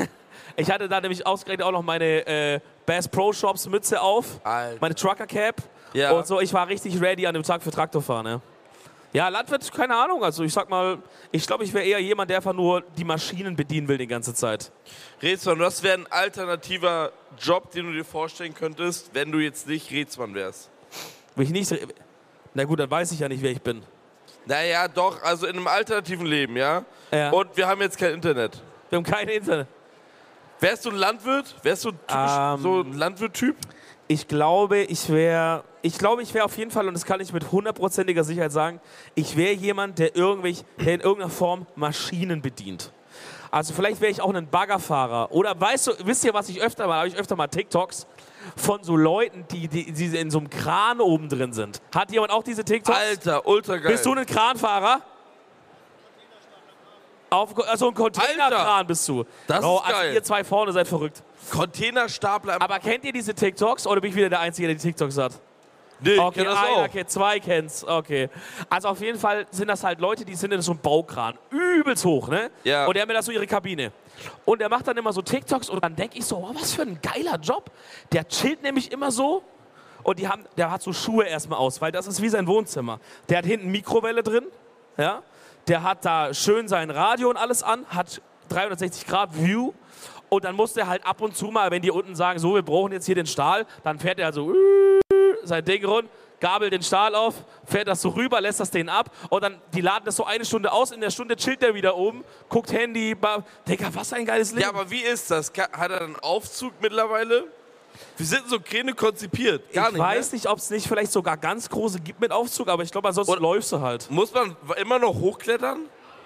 Ich hatte da nämlich ausgerechnet auch noch meine äh, Bass Pro Shops Mütze auf, Alter. meine Trucker Cap ja. und so. Ich war richtig ready an dem Tag für Traktorfahren. Ja, ja Landwirt, keine Ahnung. Also ich sag mal, ich glaube, ich wäre eher jemand, der einfach nur die Maschinen bedienen will die ganze Zeit. Rätsmann, was wäre ein alternativer Job, den du dir vorstellen könntest, wenn du jetzt nicht Rätsmann wärst? Will ich nicht? Na gut, dann weiß ich ja nicht, wer ich bin. Naja, doch, also in einem alternativen Leben, ja? Ja. Und wir haben jetzt kein Internet. Wir haben kein Internet. Wärst du ein Landwirt? Wärst du typisch Ähm, so ein Landwirt-Typ? Ich glaube, ich wäre, ich glaube, ich wäre auf jeden Fall, und das kann ich mit hundertprozentiger Sicherheit sagen, ich wäre jemand, der, irgendwelch, der in irgendeiner Form Maschinen bedient. Also vielleicht wäre ich auch ein Baggerfahrer. Oder weißt du, wisst ihr, was ich öfter mal, habe ich öfter mal TikToks von so Leuten, die, die, die in so einem Kran oben drin sind. Hat jemand auch diese TikToks? Alter, ultra geil. Bist du ein Kranfahrer? Auf, also ein Containerkran bist du. Das oh, ist geil. Also ihr zwei vorne seid verrückt. Containerstapler. Aber kennt ihr diese TikToks oder bin ich wieder der Einzige, der die TikToks hat? Nee, ich okay, kenn das einer, auch. okay, zwei kennt's. Okay. Also auf jeden Fall sind das halt Leute, die sind in so einem Baukran. Übelst hoch, ne? Ja. Und der hat mir da so ihre Kabine. Und der macht dann immer so TikToks und dann denke ich so, oh, was für ein geiler Job. Der chillt nämlich immer so. Und die haben, der hat so Schuhe erstmal aus, weil das ist wie sein Wohnzimmer. Der hat hinten Mikrowelle drin, ja? Der hat da schön sein Radio und alles an, hat dreihundertsechzig Grad View und dann muss der halt ab und zu mal, wenn die unten sagen, so, wir brauchen jetzt hier den Stahl, dann fährt er so sein Ding rund, gabelt den Stahl auf, fährt das so rüber, lässt das denen ab und dann, die laden das so eine Stunde aus, in der Stunde chillt der wieder oben, guckt Handy, Digga, was ein geiles Leben. Ja, aber wie ist das? Hat er einen Aufzug mittlerweile? Wir sind so Kräne konzipiert. Gar ich nicht, weiß ne? nicht, ob es nicht vielleicht sogar ganz große gibt mit Aufzug, aber ich glaube, ansonsten Und läufst du halt. Muss man immer noch hochklettern?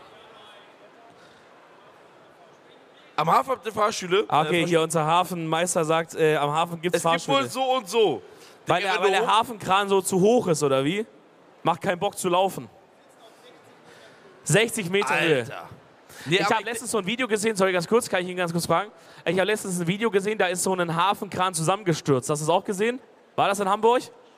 Am Hafen habt ihr Fahrstühle? Okay, äh, hier unser Hafenmeister sagt, äh, am Hafen gibt es Es gibt Fahrstühle. wohl so und so. Weil der, weil der Hafenkran so zu hoch ist, oder wie? Macht keinen Bock zu laufen. sechzig Meter Höhe. Nee, ich habe letztens so ein Video gesehen, sorry, ganz kurz, kann ich Ihnen ganz kurz fragen. Ich habe letztens ein Video gesehen, da ist so ein Hafenkran zusammengestürzt. Hast du das auch gesehen? War das in Hamburg?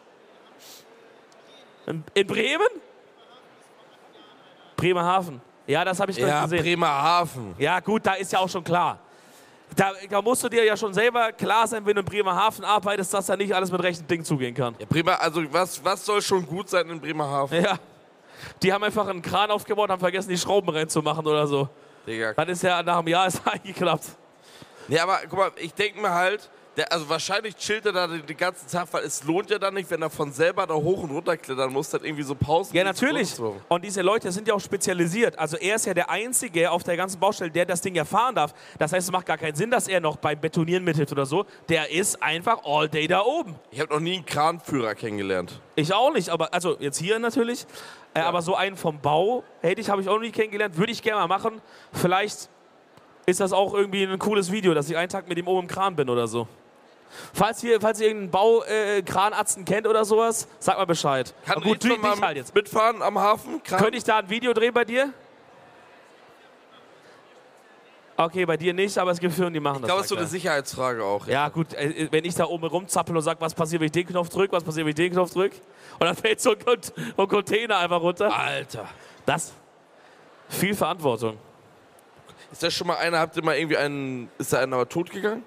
In, in Bremen? Bremerhaven. Ja, das habe ich ja, gesehen. Bremerhaven. Ja, gut, da ist ja auch schon klar. Da, da musst du dir ja schon selber klar sein, wenn du in Bremerhaven arbeitest, dass da nicht alles mit rechten Dingen zugehen kann. Ja, Bremer, also was, was soll schon gut sein in Bremerhaven? Ja. Die haben einfach einen Kran aufgebaut, haben vergessen, die Schrauben reinzumachen oder so. Digga. Dann ist ja nach einem Jahr ist eingeklappt. Nee, aber guck mal, ich denke mir halt, der, also wahrscheinlich chillt er da den, den ganzen Tag, weil es lohnt ja dann nicht, wenn er von selber da hoch und runter klettern muss, dann irgendwie so Pausen. Ja, natürlich. Und diese Leute sind ja auch spezialisiert. Also er ist ja der Einzige auf der ganzen Baustelle, der das Ding ja fahren darf. Das heißt, es macht gar keinen Sinn, dass er noch beim Betonieren mithilft oder so. Der ist einfach all day da oben. Ich habe noch nie einen Kranführer kennengelernt. Ich auch nicht, aber also jetzt hier natürlich. Äh, Ja. Aber so einen vom Bau hätte ich, habe ich auch noch nie kennengelernt. Würde ich gerne mal machen. Vielleicht ist das auch irgendwie ein cooles Video, dass ich einen Tag mit ihm oben im Kran bin oder so. Falls ihr, falls ihr irgendeinen Bau-Kranatzen äh, kennt oder sowas, sag mal Bescheid. Kann Aber gut, ich du mal nicht halt jetzt. mitfahren am Hafen? Kran? Könnte ich da ein Video drehen bei dir? Okay, bei dir nicht, aber es gibt Firmen, die machen Ich das. glaube, na es ist so eine klar. Sicherheitsfrage auch. Ja gut, äh, wenn ich da oben rumzappel und sag, was passiert, wenn ich den Knopf drücke, was passiert, wenn ich den Knopf drücke, und dann fällt so ein, Cont ein Container einfach runter. Alter. Das, viel Verantwortung. Ist da schon mal einer, habt ihr mal irgendwie einen, ist da einer tot gegangen?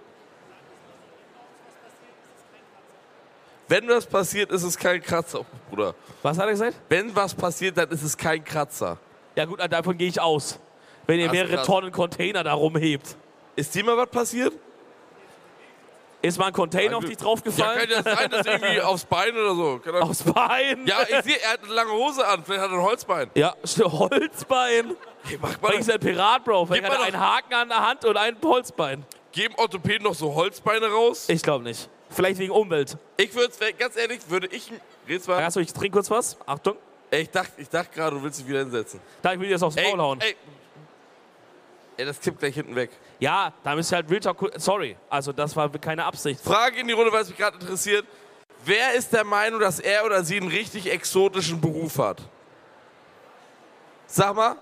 Wenn was passiert, ist es kein Kratzer, Bruder. Was hat er gesagt? Wenn was passiert, dann ist es kein Kratzer. Ja gut, davon gehe ich aus. Wenn ihr Das ist mehrere krass. Tonnen Container da rumhebt. Ist dir mal was passiert? Ist mal ein Container auf dich Ja, draufgefallen? kann ja sein, dass irgendwie aufs Bein oder so. Kann er- Aufs Bein? Ja, ich sehe, er hat eine lange Hose an. Vielleicht hat er ein Holzbein. Ja, Holzbein. Hey, mach mal Vielleicht ist er ein Pirat, Bro. Vielleicht Gib hat mal er einen Haken an der Hand und ein Holzbein. Geben Orthopäden noch so Holzbeine raus? Ich glaube nicht. Vielleicht wegen Umwelt. Ich würde ganz ehrlich, würde ich. Red's mal. Achso, ich trinke kurz was. Achtung. Ey, ich dachte ich dacht gerade, du willst dich wieder hinsetzen. Da, ich will dir das aufs Ey, Maul hauen. ey. Ey, das kippt gleich hinten weg. Ja, da müsst ihr halt Real Talk. Sorry, also das war keine Absicht. Frage in die Runde, weil es mich gerade interessiert. Wer ist der Meinung, dass er oder sie einen richtig exotischen Beruf hat? Sag mal.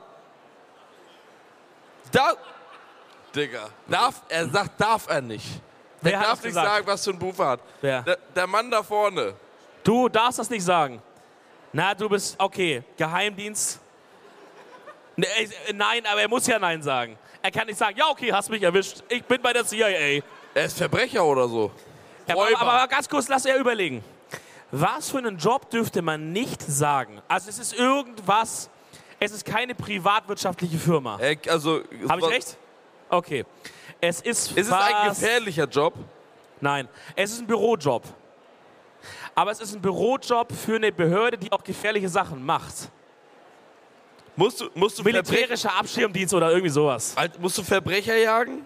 Da. Digga. Darf, er sagt, darf er nicht. Wer Er hat darf das nicht gesagt? sagen, was für einen Beruf er hat. Wer? Der, der Mann da vorne. Du darfst das nicht sagen. Na, du bist, okay, Geheimdienst. Ne, äh, nein, aber er muss ja Nein sagen. Er kann nicht sagen, ja, okay, hast mich erwischt. Ich bin bei der C I A. Er ist Verbrecher oder so. Aber, Räuber. aber ganz kurz, lass er überlegen. Was für einen Job dürfte man nicht sagen? Also es ist irgendwas, es ist keine privatwirtschaftliche Firma. Er, also, Habe ich recht? Okay. Es ist Ist es was, ein gefährlicher Job? Nein, es ist ein Bürojob. Aber es ist ein Bürojob für eine Behörde, die auch gefährliche Sachen macht. Musst du, musst du, Verbrecher, Militärischer Abschirmdienst oder irgendwie sowas. Alt- musst du Verbrecher jagen?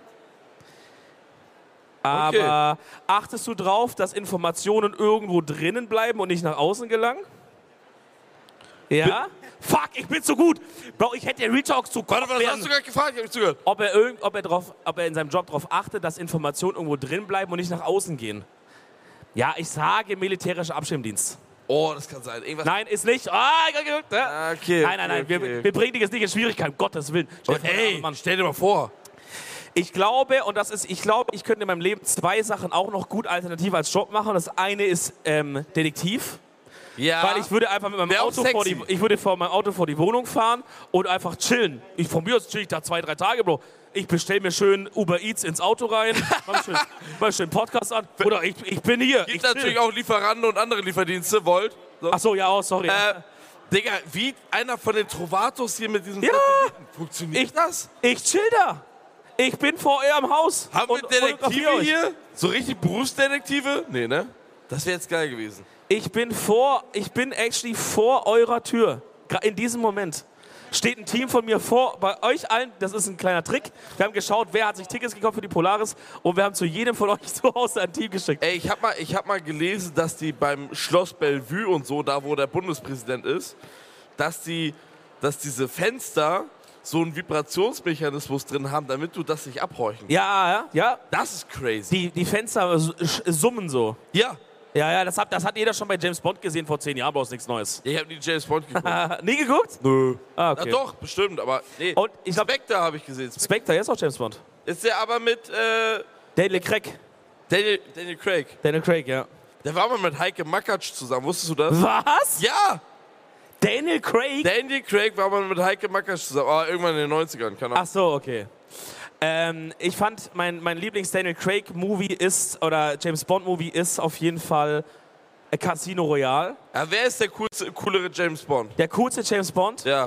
Aber achtest du drauf, dass Informationen irgendwo drinnen bleiben und nicht nach außen gelangen? Ja? Fuck, ich bin zu gut. Bro, ich hätte Real Talk zu Warte, was werden. hast du gerade gefragt? Ich hab nicht zugehört. Ob er, irgend, ob, er drauf, ob er in seinem Job darauf achtet, dass Informationen irgendwo drin bleiben und nicht nach außen gehen. Ja, ich sage militärischer Abschirmdienst. Oh, das kann sein. Irgendwas. Nein, ist nicht. Ah, Ah, okay, nein, nein, nein. okay, Wir, okay. wir bringen dich jetzt nicht in Schwierigkeiten, um Gottes Willen. Stell dir vor, Ey, Mann. stell dir mal vor. Ich glaube, und das ist, ich glaube, ich könnte in meinem Leben zwei Sachen auch noch gut alternativ als Job machen. Das eine ist ähm, Detektiv. Ja. Weil ich würde einfach mit meinem Wär auch Auto vor die, sexy. ich würde vor meinem Auto vor die Wohnung fahren und einfach chillen. Ich, von mir aus chill ich da zwei, drei Tage, Bro. Ich bestelle mir schön Uber Eats ins Auto rein, mach mir schön, mach mir schön Podcast an. Oder ich, ich bin hier. Gibt ich natürlich auch Lieferanten und andere Lieferdienste, Volt. So. Ach so, ja, oh, sorry. Äh, Digga, wie einer von den Trovatos hier mit diesem Ja. Satelliten. Funktioniert Ich- das? Ich chill da. Ich bin vor eurem Haus. Haben wir und fotografiere Detektive euch. hier? So richtig Berufsdetektive? Nee, ne? Das wäre jetzt geil gewesen. Ich bin vor, ich bin actually vor eurer Tür. Gra- In diesem Moment steht ein Team von mir vor, bei euch allen, das ist ein kleiner Trick. Wir haben geschaut, wer hat sich Tickets gekauft für die Polaris und wir haben zu jedem von euch zu Hause ein Team geschickt. Ey, ich hab mal, ich hab mal gelesen, dass die beim Schloss Bellevue und so, da wo der Bundespräsident ist, dass die, dass diese Fenster so einen Vibrationsmechanismus drin haben, damit du das nicht abhorchen kannst. Ja, ja, ja. Das ist crazy. Die, die Fenster s- sch- summen so. Ja. Ja, ja, das hat, das hat jeder schon bei James Bond gesehen vor zehn Jahren, brauchst nichts Neues. Ich habe nie James Bond geguckt. Nie geguckt? Nö. Ah, okay. Na doch, bestimmt, aber nee. Und ich glaub, Spectre habe ich gesehen. Spectre, jetzt auch James Bond. Ist der aber mit äh, Daniel Craig. Daniel, Daniel Craig. Daniel Craig, ja. Der war mal mit Heike Makatsch zusammen, wusstest du das? Was? Ja! Daniel Craig? Daniel Craig war mal mit Heike Makatsch zusammen, aber irgendwann in den neunzigern, keine Ahnung. Ach so, okay. Ähm, ich fand, mein, mein Lieblings-Daniel Craig-Movie ist, oder James Bond-Movie ist auf jeden Fall Casino Royale. Ja, wer ist der coolste, coolere James Bond? Der coolste James Bond? Ja.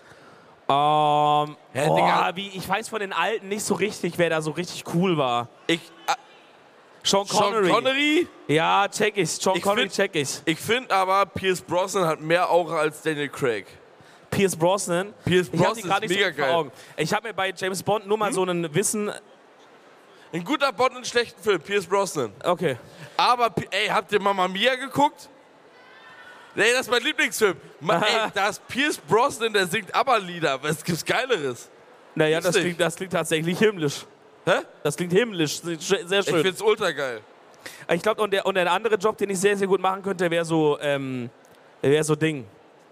Ähm, Ja, boah, Digga. wie, ich weiß von den Alten nicht so richtig, wer da so richtig cool war. Ich, äh, Sean Connery. Sean Connery? Ja, check ich. Sean Ich Connery find- check ich. Ich finde aber, Pierce Brosnan hat mehr Aura als Daniel Craig. Pierce Brosnan. Pierce Ich hab Brosnan die gerade ist nicht so mega vor geil. Augen. Ich habe mir bei James Bond nur mal so einen Wissen... Ein guter Bond in einem schlechten Film, Pierce Brosnan. Okay. Aber, Pi- ey, habt ihr Mamma Mia geguckt? Nee, das ist mein Lieblingsfilm. Ma, ey, da ist Pierce Brosnan, der singt ABBA-Lieder. Was gibt's Geileres? Naja, das Lustig. klingt, das klingt tatsächlich himmlisch. Hä? Das klingt himmlisch. Sehr Ich schön. find's ultra geil. Ich glaube, und der, und der andere Job, den ich sehr, sehr gut machen könnte, wäre so, ähm, wäre so Ding.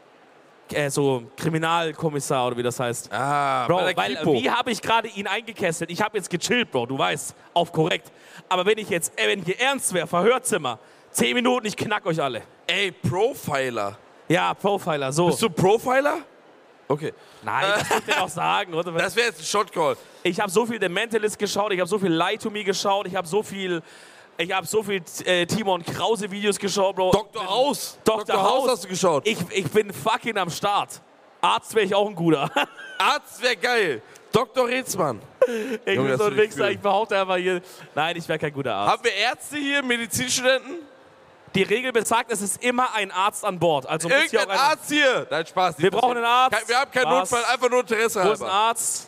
Äh, so Kriminalkommissar oder wie das heißt. Ah, Bro, bei der weil, Kripo. wie habe ich gerade ihn eingekesselt? Ich habe jetzt gechillt, Bro, du weißt, auf korrekt. Aber wenn ich jetzt, äh, wenn hier ernst wäre, Verhörzimmer, zehn Minuten, ich knack euch alle. Ey, Profiler. Ja, Profiler, so. Bist du Profiler? Okay. Nein, das wollte ich doch sagen. Oder? Das wäre jetzt ein Shotcall. Ich habe so viel The Mentalist geschaut, ich habe so viel Lie to Me geschaut, ich habe so viel, ich habe so viel äh, Timon Krause Videos geschaut, Bro. Doktor House. Doktor House House. hast du geschaut. Ich, ich bin fucking am Start. Arzt wäre ich auch ein guter. Arzt wäre geil. Doktor Rätsmann. Ich Junge, bin das so ein will ich Wichser, fühlen. ich behaupte einfach hier, nein, ich wäre kein guter Arzt. Haben wir Ärzte hier, Medizinstudenten? Die Regel besagt, es ist immer ein Arzt an Bord. Also muss hier auch Irgendein einer- Arzt hier. Nein, Spaß. Wir brauchen einen Arzt. Kein, wir haben keinen Was? Notfall, einfach nur Interesse Wo ist ein halber. Arzt?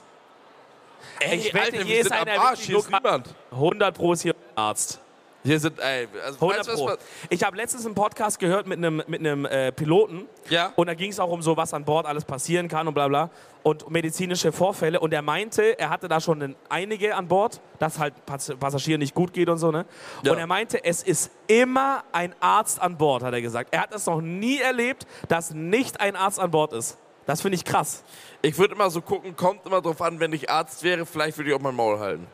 Ey, Ich wette, Alter, hier wir ist sind am einer Arsch. wirklich Hier ist nur- niemand. hundert Pro ist hier ein Arzt. Hier sind, ey, also, hundert weißt du, was Pro. man- Ich habe letztens einen Podcast gehört mit einem mit einem äh, Piloten. Ja. Und da ging es auch um so, was an Bord alles passieren kann und bla bla. Und medizinische Vorfälle. Und er meinte, er hatte da schon ein- einige an Bord, dass halt Pass Passagieren nicht gut geht und so. Ne? Ja. Und er meinte, es ist immer ein Arzt an Bord, hat er gesagt. Er hat es noch nie erlebt, dass nicht ein Arzt an Bord ist. Das finde ich krass. Ich würde immer so gucken, kommt immer drauf an, wenn ich Arzt wäre, vielleicht würde ich auch mein Maul halten.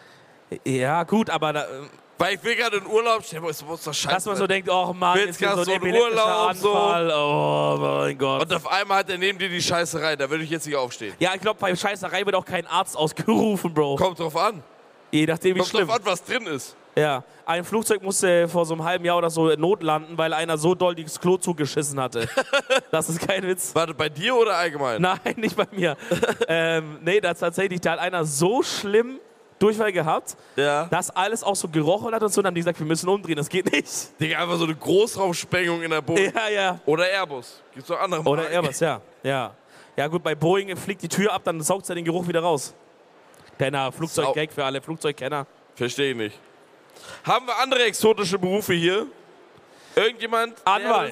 Ja, gut, aber da, äh, Weil ich will gerade in Urlaub, stell dir mal, es muss doch scheiße dass man so sein. denkt, oh Mann, Willst jetzt hier grad so so ein einen epileptischer Urlaub, so. Anfall. Oh mein Gott. Und auf einmal hat er neben dir die Scheiße rein, da würde ich jetzt nicht aufstehen. Ja, ich glaube, bei Scheißerei wird auch kein Arzt ausgerufen, Bro. Kommt drauf an. Je nachdem, wie Kommt schlimm. drauf an, was drin ist. Ja, ein Flugzeug musste vor so einem halben Jahr oder so notlanden, weil einer so doll das Klo zugeschissen hatte. Das ist kein Witz. Warte, bei dir oder allgemein? Nein, nicht bei mir. ähm, nee, da hat tatsächlich, da hat einer so schlimm Durchfall gehabt, Ja. dass alles auch so gerochen hat und so. Und dann haben die gesagt, wir müssen umdrehen, das geht nicht. Digga, einfach so eine Großraumsprengung in der Boden. Ja, ja. Oder Airbus. Gibt's noch andere Oder Marken? Airbus, ja. Ja, ja gut, bei Boeing fliegt die Tür ab, dann saugt er den Geruch wieder raus. Kleiner Flugzeuggag für alle Flugzeugkenner. Verstehe ich nicht. Haben wir andere exotische Berufe hier? Irgendjemand? der- Anwalt.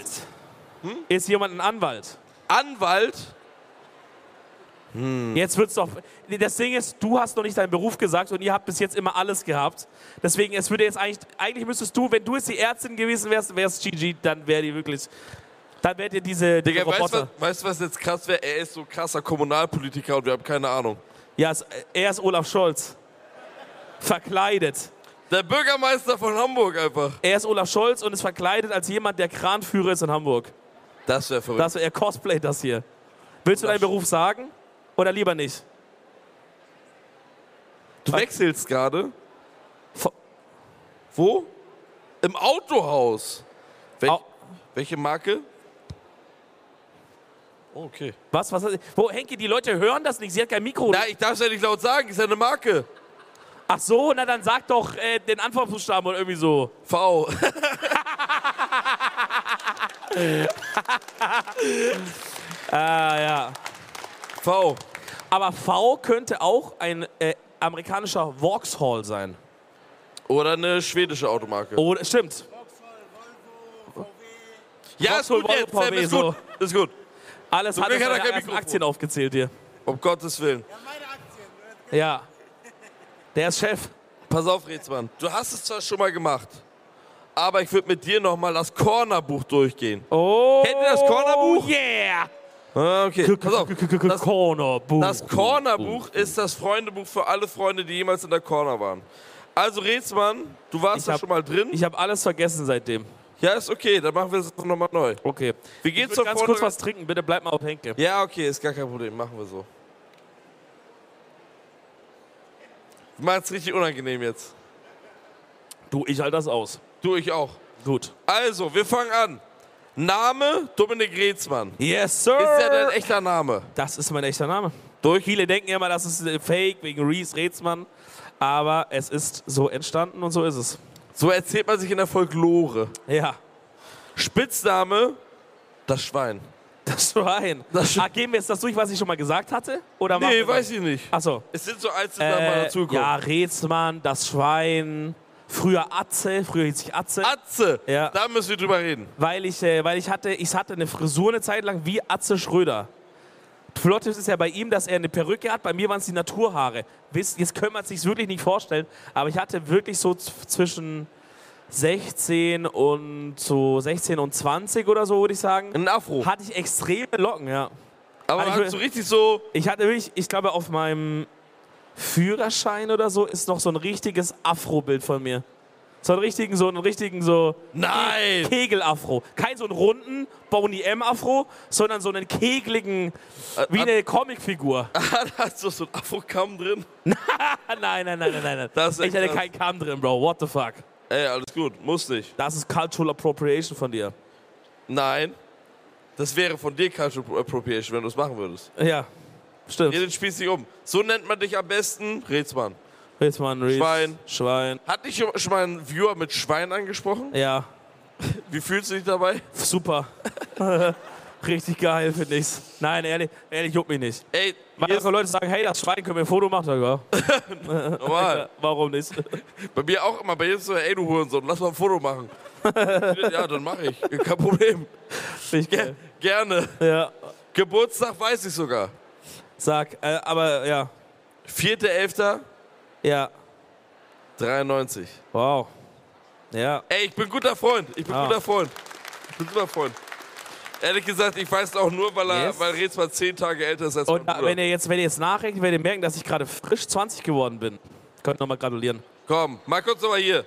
Ist jemand ein Anwalt? Anwalt? Jetzt wird's doch. Das Ding ist, du hast noch nicht deinen Beruf gesagt und ihr habt bis jetzt immer alles gehabt. Deswegen, es würde jetzt eigentlich, eigentlich müsstest du, wenn du jetzt die Ärztin gewesen wärst, wärst G G, dann wäre die wirklich, dann wärt ihr diese, diese Digga, weißt du, Roboter. was, weißt, du, was jetzt krass wäre? Er ist so krasser Kommunalpolitiker und wir haben keine Ahnung. Ja, es- er ist Olaf Scholz. Verkleidet. Der Bürgermeister von Hamburg einfach. Er ist Olaf Scholz und ist verkleidet als jemand, der Kranführer ist in Hamburg. Das wäre verrückt. Das, er cosplayt das hier. Willst du deinen Beruf sagen? Oder lieber nicht? Du wechselst gerade. Vo- Wo? Im Autohaus. Welch, Au- welche Marke? Oh, okay. Was? Was? Wo, Henke, die Leute hören das nicht. Sie hat kein Mikro. Na, ich darf es ja nicht laut sagen. Ist ja eine Marke. Ach so, na dann sag doch äh, den Anfangsbuchstaben oder irgendwie so. V. Ah, ja. V. Aber V könnte auch ein äh, amerikanischer Vauxhall sein. Oder eine schwedische Automarke. Oder, stimmt. ja, ist Vauxhall, gut jetzt. Volvo, Sam, ist so. gut. Ist gut. Alles Zum hat Glück es hat er seine kein ersten Mikrofon. Aktien aufgezählt hier. Um Gottes Willen. Ja, meine Aktien. Ja. Der ist Chef. Pass auf, Rätsmann. Du hast es zwar schon mal gemacht, aber ich würde mit dir nochmal das Cornerbuch durchgehen. Oh, Kennt ihr das Cornerbuch? Yeah! Ah, okay, pass auf. Das, Cornerbuch. das Cornerbuch ist das Freundebuch für alle Freunde, die jemals in der Corner waren. Also Rätsmann, du warst Ich da hab- schon mal drin. Ich habe alles vergessen seitdem. Ja, ist okay, dann machen wir es nochmal neu. Okay. Wir gehen Ich zur will ganz Vorder- kurz was trinken, bitte bleib mal auf Henke. Ja, okay, ist gar kein Problem, machen wir so. Wir machen es richtig unangenehm jetzt. Du, ich halte das aus. Du, ich auch. Gut. Also, wir fangen an. Name Dominik Rätsmann. Yes, sir! Ist der dein echter Name? Das ist mein echter Name. Durch? Viele denken immer, das ist äh, Fake wegen Reese Rätsmann. Aber es ist so entstanden und so ist es. So erzählt man sich in der Folklore. Ja. Spitzname, das Schwein. Das Schwein. Das Sch- ah, gehen wir jetzt das durch, was ich schon mal gesagt hatte? Oder machen Nee, wir weiß ich nicht. Achso. Es sind so Einzelnamen mal Äh, dazugekommen. ja, Rätsmann, das Schwein. Früher Atze. Früher hieß ich Atze. Atze, Ja. da müssen wir drüber reden. weil ich, äh, weil ich hatte, ich hatte eine Frisur eine Zeit lang wie Atze Schröder. Plot ist ja bei ihm, dass er eine Perücke hat. Bei mir waren es die Naturhaare. Wisst, jetzt können wir es sich wirklich nicht vorstellen. Aber ich hatte wirklich so z- zwischen sechzehn und so sechzehn und zwanzig oder so, würde ich sagen. Ein Afro. Hatte ich extreme Locken, ja. Aber Also ich hat will- so richtig so. Ich hatte wirklich, ich glaube, auf meinem Führerschein oder so ist noch so ein richtiges Afro-Bild von mir. So einen richtigen, so einen richtigen, so Nein! Kegel-Afro. Kein so einen runden Boney M-Afro, sondern so einen kegligen, wie hat- eine Comicfigur. Da hat so so ein Afro-Kamm drin. nein, nein, nein, nein, nein, nein. Das ist Ich echt hatte krass. keinen Kamm drin, Bro. What the fuck? Ey, alles gut, muss nicht. Das ist Cultural Appropriation von dir. Nein. Das wäre von dir Cultural Appropriation, wenn du es machen würdest. Ja, stimmt. Hier den spießt dich um. So nennt man dich am besten Rätsmann. Jetzt mal ein Reese. Schwein. Schwein. Hat dich schon mal ein Viewer mit Schwein angesprochen? Ja, Wie fühlst du dich dabei? super. Richtig geil, finde ich's. Nein, ehrlich, ehrlich, juckt mich nicht. Ey, Weil hier ist einfach Leute sagen, hey, das Schwein, können wir ein Foto machen? Sag, ja. normal. Warum nicht? Bei mir auch immer. Bei dir ist so, ey, du Hurensohn, lass mal ein Foto machen. Ja, dann mache ich. Kein Problem. Finde ich Ge geil. gerne. Ja, Geburtstag weiß ich sogar. sag, äh, aber ja, vierter elfter ja, dreiundneunzig. wow. Ja, Ey, ich bin guter Freund. Ich bin Ah. guter Freund. Ich bin super Freund. Ehrlich gesagt, ich weiß auch nur, weil, er, Yes. weil Rätsmann zehn Tage älter ist als und mein da, Bruder. wenn ihr jetzt, wenn ihr jetzt nachrechnet, werdet ihr merken, dass ich gerade frisch zwanzig geworden bin. Könnt nochmal gratulieren. Komm, mal kurz nochmal hier.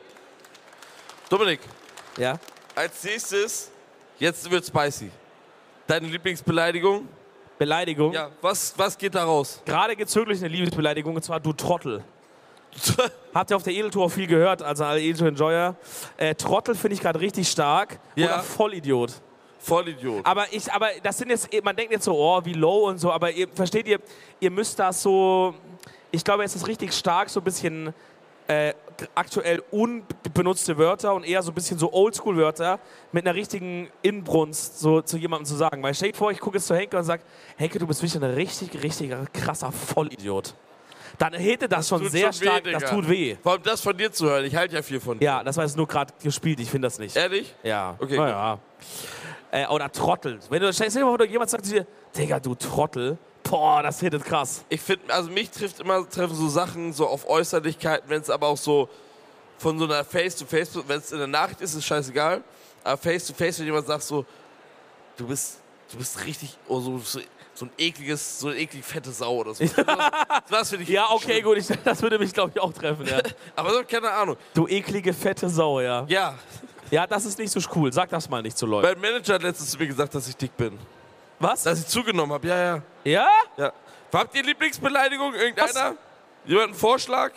Dominik, Ja? als nächstes, jetzt wird spicy. Deine Lieblingsbeleidigung? Beleidigung. Ja, was, was geht da raus? Gerade gezögert eine Liebesbeleidigung, und zwar du Trottel. Habt ihr auf der Edeltour auch viel gehört, also alle Edeltour-Enjoyer. Äh, Trottel finde ich gerade richtig stark. Ja. Oder Vollidiot. Vollidiot. Aber ich, aber das sind jetzt, man denkt jetzt so, oh, wie low und so, aber ihr, versteht ihr, ihr müsst das so, ich glaube, es ist richtig stark, so ein bisschen äh, aktuell unbenutzte Wörter und eher so ein bisschen so Oldschool-Wörter mit einer richtigen Inbrunst so zu jemandem zu sagen. Weil stell dir vor, ich gucke jetzt zu Henke und sage, Henke, du bist wirklich ein richtig, richtig krasser Vollidiot. Dann hätte das schon Tut sehr schon weh, stark, Digga. das tut weh. Vor allem das von dir zu hören, ich halte ja viel von dir. Ja, das war jetzt nur gerade gespielt, ich finde das nicht. Ehrlich? Ja. Okay, Naja. Äh, oder Trottel. Wenn du stell dir mal vor, jemand sagt zu dir, Digga, du Trottel, boah, das hittet krass. Ich finde, also mich trifft immer, treffen so Sachen so auf Äußerlichkeiten, wenn es aber auch so von so einer Face-to-Face, wenn es in der Nachricht ist, ist scheißegal, aber Face-to-Face, wenn jemand sagt so, du bist, du bist richtig, oh, so, so, so ein ekliges, so eine eklig fette Sau oder so. Das, das finde ich Ja, okay, schlimm. gut, ich, das würde mich, glaube ich, auch treffen, ja. Aber so, keine Ahnung. Du eklige, fette Sau, ja. Ja, Ja, das ist nicht so cool. Sag das mal nicht zu Leuten. mein Manager hat letztens zu mir gesagt, dass ich dick bin. Was? Dass ich zugenommen habe, ja, ja. Ja? ja. Habt ihr Lieblingsbeleidigung? Irgendeiner? Jemand einen Vorschlag?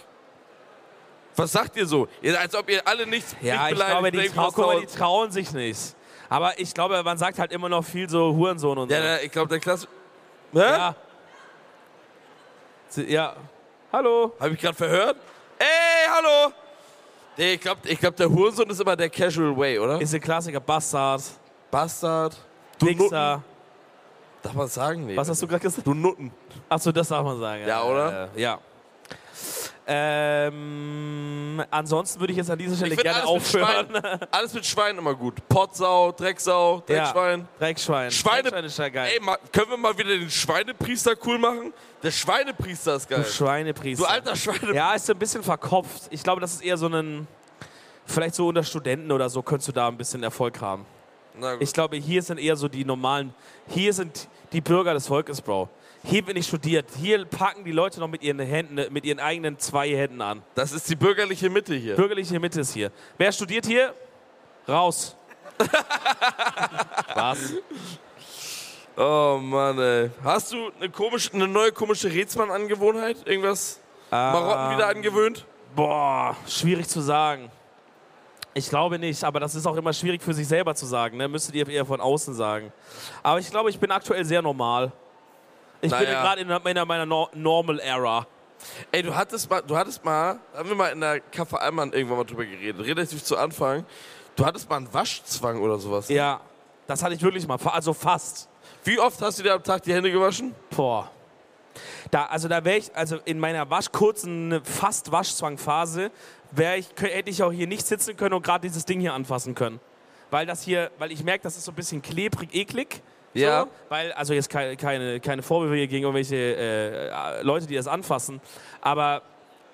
Was sagt ihr so? Ihr, als ob ihr alle nichts Ja, nicht ich glaube, die, beleidigt, trau irgendwas guck mal, die dauert. trauen sich nicht. Aber ich glaube, man sagt halt immer noch viel so Hurensohn und so. Ja, ja, ich glaube, der Klasse... Hä? Ja. Sie- Ja. Hallo? Hab ich gerade verhört? Ey, hallo! Nee, ich glaube, ich glaub, der Hurensohn ist immer der Casual Way, oder? Ist der Klassiker. Bastard. Bastard. Du Nutten. Wichser. Darf man sagen? Nee. Was hast du gerade gesagt? Du Nutten. Achso, das darf man sagen. Ja, oder? Äh, ja. Ähm, ansonsten würde ich jetzt an dieser Stelle Ich find gerne alles mit aufhören. Schwein- Alles mit Schwein immer gut. Potsau, Drecksau, Dreckschwein. Ja, Dreckschwein. Schweine- Dreckschwein ist ja geil. Ey, ma, können wir mal wieder den Schweinepriester cool machen? Der Schweinepriester ist geil. Du Schweinepriester. Du alter Schweinepriester. Ja, ist so ein bisschen verkopft. Ich glaube, das ist eher so ein, Vielleicht so unter Studenten oder so könntest du da ein bisschen Erfolg haben. Na gut. Ich glaube, hier sind eher so die normalen, hier sind die Bürger des Volkes, Bro. Hier bin ich studiert. Hier packen die Leute noch mit ihren Händen, mit ihren eigenen zwei Händen an. Das ist die bürgerliche Mitte hier. Bürgerliche Mitte ist hier. Wer studiert hier? Raus. Was? Oh Mann, ey. Hast du eine, komische, eine neue komische Rätsmann-Angewohnheit? Irgendwas Marotten Ähm, wieder angewöhnt? Boah, schwierig zu sagen. Ich glaube nicht, aber das ist auch immer schwierig für sich selber zu sagen. Ne? Müsstet ihr eher von außen sagen. Aber ich glaube, ich bin aktuell sehr normal. Ich Naja. bin gerade in meiner, meiner no Normal-Era. Ey, du hattest mal, du hattest mal, haben wir mal in der Café Allmann irgendwann mal drüber geredet, relativ zu Anfang. Du hattest mal einen Waschzwang oder sowas. Ja, das hatte ich wirklich mal. Also fast. Wie oft hast du dir am Tag die Hände gewaschen? Boah. Da, also da wäre ich, also in meiner wasch, kurzen, fast Waschzwangphase, wäre ich, kö- hätte ich auch hier nicht sitzen können und gerade dieses Ding hier anfassen können. Weil das hier, weil ich merke, das ist so ein bisschen klebrig, eklig. Ja. So, weil, also jetzt keine, keine, keine Vorwürfe hier gegen irgendwelche äh, Leute, die das anfassen. Aber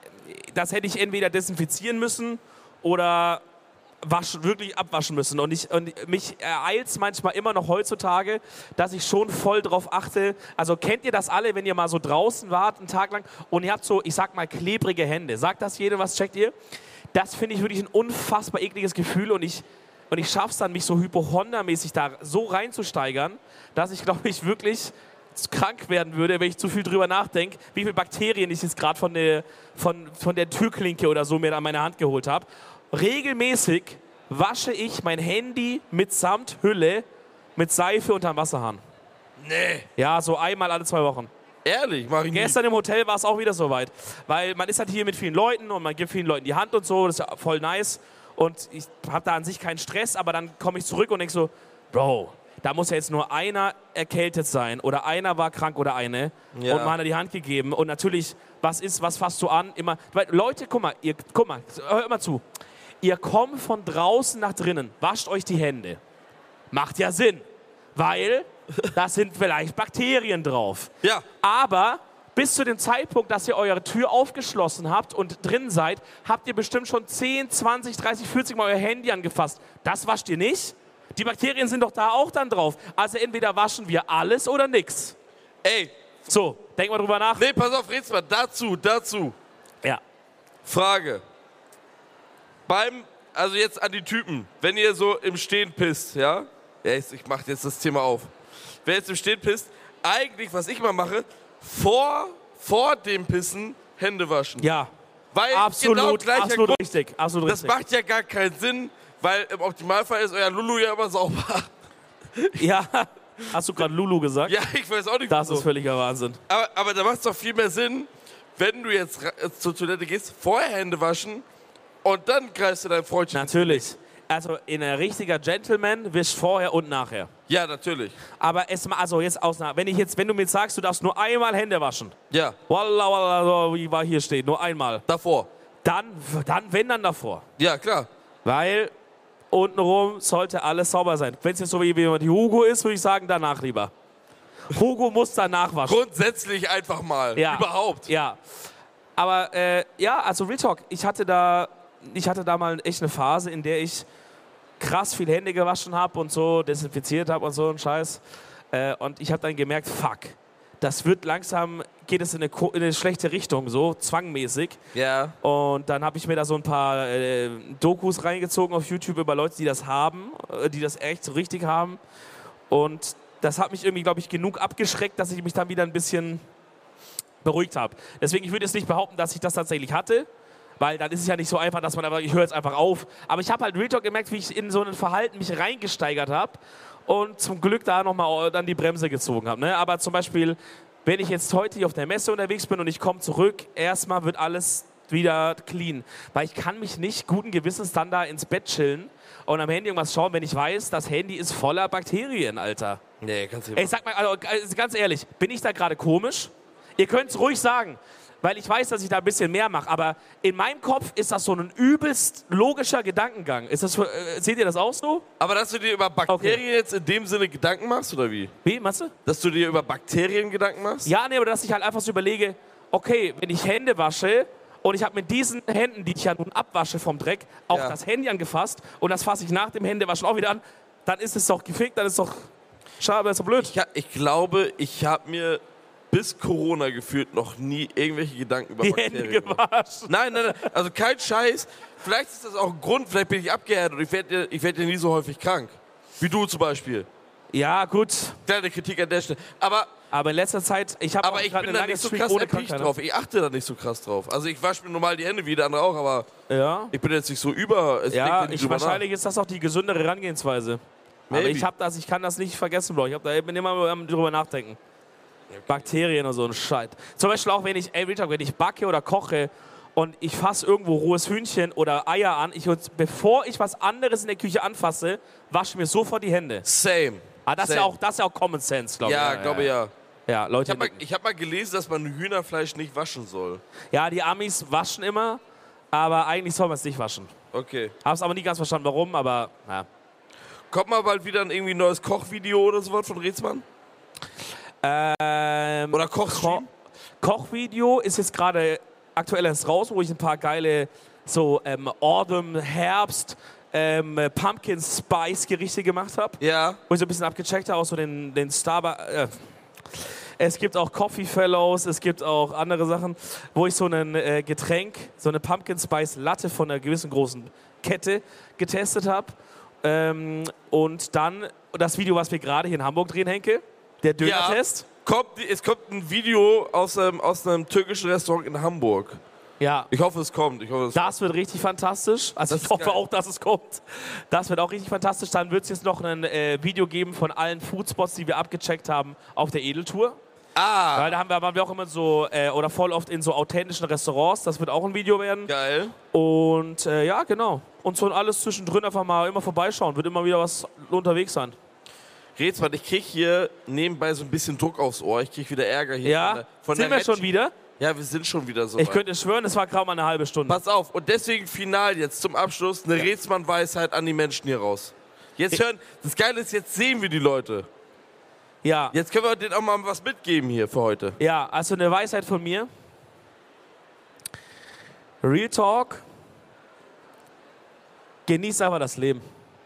das hätte ich entweder desinfizieren müssen oder waschen, wirklich abwaschen müssen. Und, ich, und mich ereilt es manchmal immer noch heutzutage, dass ich schon voll drauf achte. Also kennt ihr das alle, wenn ihr mal so draußen wart einen Tag lang und ihr habt so, ich sag mal, klebrige Hände. Sagt das jedem was, checkt ihr? Das finde ich wirklich ein unfassbar ekliges Gefühl und ich, und ich schaffe es dann, mich so hypochondermäßig da so reinzusteigern, dass ich, glaube ich, wirklich krank werden würde, wenn ich zu viel drüber nachdenke, wie viele Bakterien ich jetzt gerade von der, von, von der Türklinke oder so mir an meine Hand geholt habe. Regelmäßig wasche ich mein Handy mitsamt Hülle mit Seife unterm Wasserhahn. Nee. Ja, so einmal alle zwei Wochen. Ehrlich, mach ich nicht. Gestern im Hotel war es auch wieder soweit. Weil man ist halt hier mit vielen Leuten und man gibt vielen Leuten die Hand und so, das ist ja voll nice. Und ich habe da an sich keinen Stress, aber dann komme ich zurück und denke so, Bro, da muss ja jetzt nur einer erkältet sein oder einer war krank oder eine Ja. und man hat die Hand gegeben. Und natürlich, was ist, was fasst du an? Immer, weil, Leute, guck mal, ihr, guck mal, hört mal zu. Ihr kommt von draußen nach drinnen, wascht euch die Hände. Macht ja Sinn, weil da sind vielleicht Bakterien drauf. Ja. Aber bis zu dem Zeitpunkt, dass ihr eure Tür aufgeschlossen habt und drin seid, habt ihr bestimmt schon zehn, zwanzig, dreißig, vierzig Mal euer Handy angefasst. Das wascht ihr nicht? Die Bakterien sind doch da auch dann drauf. Also entweder waschen wir alles oder nix. Ey, So, denk mal drüber nach. nee, pass auf, Rätsmann, dazu, dazu. Ja. Frage. Beim, also jetzt an die Typen, wenn ihr so im Stehen pisst, ja? Ja, ich, ich mach jetzt das Thema auf. Wer jetzt im Stehen pisst, eigentlich, was ich mal mache, vor, vor dem Pissen Hände waschen. Ja. Weil genau Absolut, gleicher absolut Grund, richtig. Absolut das richtig. macht ja gar keinen Sinn, weil im Optimalfall ist euer Lulu ja immer sauber. Ja. Hast du gerade Lulu gesagt? Ja, ich weiß auch nicht, Das wieso. ist völliger Wahnsinn. Aber, aber da macht es doch viel mehr Sinn, wenn du jetzt ra- äh, zur Toilette gehst, vorher Hände waschen und dann greifst du dein Freundchen. Natürlich. Also in ein richtiger Gentleman wischt vorher und nachher. Ja, natürlich. Aber es, also jetzt aus, wenn ich jetzt, wenn du mir jetzt sagst, du darfst nur einmal Hände waschen. Ja, Wallah, wallah, so wie war hier steht, nur einmal. davor. Dann, dann, wenn dann davor. Ja, klar. Weil untenrum sollte alles sauber sein. Wenn es jetzt so wie jemand die Hugo ist, würde ich sagen, danach lieber. Hugo muss danach waschen. Grundsätzlich einfach mal. Ja. Überhaupt. Ja. Aber äh, ja, also Real Talk, ich hatte da, ich hatte da mal echt eine Phase, in der ich krass viel Hände gewaschen habe und so, desinfiziert habe und so ein Scheiß. Äh, und ich habe dann gemerkt, fuck, das wird langsam, geht es in eine, in eine schlechte Richtung, so zwangmäßig. Ja. Und dann habe ich mir da so ein paar äh, Dokus reingezogen auf YouTube über Leute, die das haben, äh, die das echt so richtig haben. Und das hat mich irgendwie, glaube ich, genug abgeschreckt, dass ich mich dann wieder ein bisschen beruhigt habe. Deswegen, ich würde jetzt nicht behaupten, dass ich das tatsächlich hatte, weil dann ist es ja nicht so einfach, dass man einfach, ich höre jetzt einfach auf. Aber ich habe halt Real Talk gemerkt, wie ich in so ein Verhalten mich reingesteigert habe und zum Glück da nochmal dann die Bremse gezogen habe. Ne? Aber zum Beispiel, wenn ich jetzt heute hier auf der Messe unterwegs bin und ich komme zurück, erstmal wird alles wieder clean. Weil ich kann mich nicht guten Gewissens dann da ins Bett chillen und am Handy irgendwas schauen, wenn ich weiß, das Handy ist voller Bakterien, Alter. Nee, kannst du Ey, sag mal, also, ganz ehrlich, bin ich da gerade komisch? Ihr könnt es ruhig sagen, weil ich weiß, dass ich da ein bisschen mehr mache, aber in meinem Kopf ist das so ein übelst logischer Gedankengang. Ist das, äh, seht ihr das auch so? Aber dass du dir über Bakterien Okay. jetzt in dem Sinne Gedanken machst, oder wie? Wie, machst du? Dass du dir über Bakterien Gedanken machst? Ja, nee, aber dass ich halt einfach so überlege, okay, wenn ich Hände wasche Und ich habe mit diesen Händen, die ich ja nun abwasche vom Dreck, auch Ja. das Handy angefasst. Und das fasse ich nach dem Händewaschen auch wieder an. Dann ist es doch gefickt, dann ist doch schade, ist doch blöd. Ich, ha- ich glaube, ich habe mir bis Corona gefühlt noch nie irgendwelche Gedanken über Die Bakterien Hände gemacht. gewaschen. Nein, nein, nein, also kein Scheiß. Vielleicht ist das auch ein Grund, vielleicht bin ich abgehärtet und ich werde ja, ich werd ja nie so häufig krank. Wie du zum Beispiel. Ja, gut. Kleine Kritik an der Stelle. Aber, Aber in letzter Zeit, ich habe auch aber ich gerade bin eine da lange nicht so Streak krass ohne erpicht Krankheit. drauf. Ich achte da nicht so krass drauf. Also ich wasche mir normal die Hände wie der andere auch, aber Ja, ich bin jetzt nicht so über. Es ja denkt nicht ich, drüber wahrscheinlich ist das auch die gesündere Herangehensweise. Aber Maybe. ich habe das, ich kann das nicht vergessen, Bro. Ich hab da, ich bin immer am drüber nachdenken. Bakterien und so ein Scheiß. Zum Beispiel auch, wenn ich, ey, Richard, wenn ich backe oder koche und ich fasse irgendwo rohes Hühnchen oder Eier an, ich, bevor ich was anderes in der Küche anfasse, wasche ich mir sofort die Hände. nach. Same. Ah, das ist Same. ja auch, das ist ja auch Common Sense, glaube ich. Ja, glaube ja. Ja, Ich Leute. habe mal, ich hab mal gelesen, dass man Hühnerfleisch nicht waschen soll. Ja, die Amis waschen immer, aber eigentlich soll man es nicht waschen. Okay. Hab's aber nie ganz verstanden, warum, aber ja. Kommt mal bald wieder ein irgendwie neues Kochvideo oder sowas von Rätsmann? Ähm, Oder Kochstream? Ko Kochvideo ist jetzt gerade aktuell erst raus, wo ich ein paar geile so ähm, Autumn, Herbst, ähm, Pumpkin Spice Gerichte gemacht habe. Ja. Wo ich so ein bisschen abgecheckt habe, auch so den, den Starbucks. Äh, es gibt auch Coffee Fellows, es gibt auch andere Sachen, wo ich so ein äh, Getränk, so eine Pumpkin Spice Latte von einer gewissen großen Kette getestet habe. Ähm, und dann das Video, was wir gerade hier in Hamburg drehen, Henke, der Döner-Test. Kommt, es kommt ein Video aus einem, aus einem türkischen Restaurant in Hamburg. Ja. Ich hoffe, es kommt. Ich hoffe, es Das wird richtig fantastisch. Also Das ich ist hoffe geil. auch, dass es kommt. Das wird auch richtig fantastisch. Dann wird es jetzt noch ein äh, Video geben von allen Foodspots, die wir abgecheckt haben auf der Edeltour. Ah, Weil da haben wir, waren wir auch immer so, äh, oder voll oft in so authentischen Restaurants. Das wird auch ein Video werden. geil. Und äh, ja, genau. Und so alles zwischendrin einfach mal immer vorbeischauen. Wird immer wieder was unterwegs sein. Rätsmann, ich krieg hier nebenbei so ein bisschen Druck aufs Ohr. Ich krieg wieder Ärger hier. Ja, von der, von sind der wir schon Red- wieder? Ja, wir sind schon wieder so Ich weit. könnte schwören, es war gerade mal eine halbe Stunde. Pass auf, und deswegen final jetzt zum Abschluss eine Rätsmann-Weisheit an die Menschen hier raus. Jetzt hören, das Geile ist, jetzt sehen wir die Leute. Ja. Jetzt können wir denen auch mal was mitgeben hier für heute. Ja, also eine Weisheit von mir. Real Talk. Genieß einfach das Leben.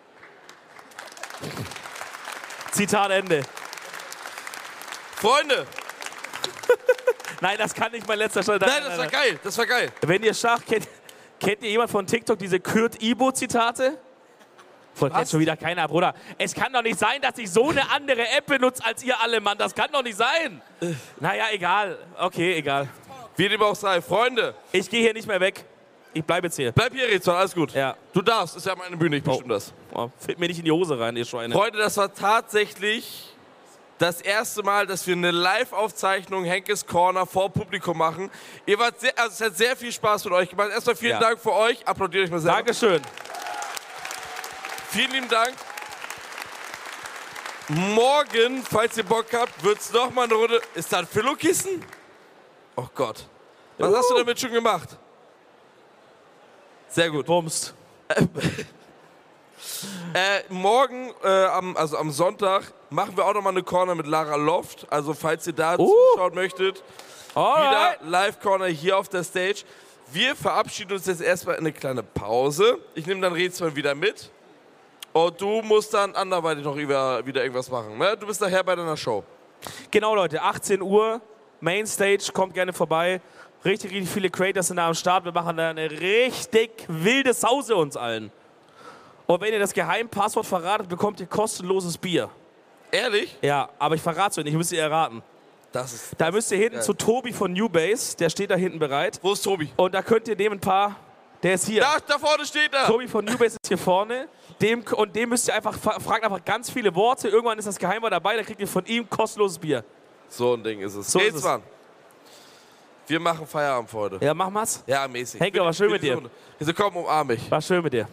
Zitat Ende. Freunde, Nein, das kann nicht mein letzter Stand. nein, das war geil, das war geil. Wenn ihr Schach kennt, kennt ihr jemand von TikTok diese Kurt Ibo-Zitate? Voll kennt schon wieder keiner, Bruder. Es kann doch nicht sein, dass ich so eine andere App benutze als ihr alle, Mann. Das kann doch nicht sein. Naja, egal. Okay, egal. Wie dem auch sei, Freunde, Ich gehe hier nicht mehr weg. Ich bleibe jetzt hier. bleib hier, Rätsmann, alles gut. Ja. Du darfst, ist ja meine Bühne, ich bestimme das. Oh, fällt mir nicht in die Hose rein, ihr Schweine. Freunde, das war tatsächlich das erste Mal, dass wir eine Live-Aufzeichnung Henkes Corner vor Publikum machen. Ihr wart sehr, also es hat sehr viel Spaß mit euch gemacht. Erstmal vielen Ja. Dank für euch. Applaudiert euch mal selber. Dankeschön. Vielen lieben Dank. Morgen, falls ihr Bock habt, wird es nochmal eine Runde. Ist da ein Pillow-Kissen? Oh Gott. Was hast du damit schon gemacht? Sehr gut. Bumst. Äh, morgen, äh, am, also am Sonntag, machen wir auch nochmal eine Corner mit Lara Loft. Also falls ihr da Uh. zuschauen möchtet, wieder Alright. Live-Corner hier auf der Stage. Wir verabschieden uns jetzt erstmal in eine kleine Pause. Ich nehme dann Rätsel wieder mit. Und du musst dann anderweitig noch wieder, wieder irgendwas machen. Ne? Du bist nachher bei deiner Show. Genau, Leute, achtzehn Uhr, Mainstage, kommt gerne vorbei. Richtig, richtig viele Creators sind da am Start. Wir machen da eine richtig wilde Sause uns allen. Und wenn ihr das Geheimpasswort verratet, bekommt ihr kostenloses Bier. Ehrlich? Ja, aber ich verrate es euch nicht, müsst ihr erraten. Das ist. Da müsst ihr hinten geil. zu Tobi von New Base, der steht da hinten bereit. Wo ist Tobi? Und da könnt ihr dem ein paar, der ist hier. Da, da vorne steht er! Tobi von New Base ist hier vorne. Dem, und dem müsst ihr einfach, fragt einfach ganz viele Worte. Irgendwann ist das Geheimwort dabei, dann kriegt ihr von ihm kostenloses Bier. So ein Ding ist es. So ist es. Rätsmann. Wir machen Feierabend für heute. Ja, machen wir's. Ja, mäßig. Henke, war schön mit dir. Also komm, umarm mich. War schön mit dir.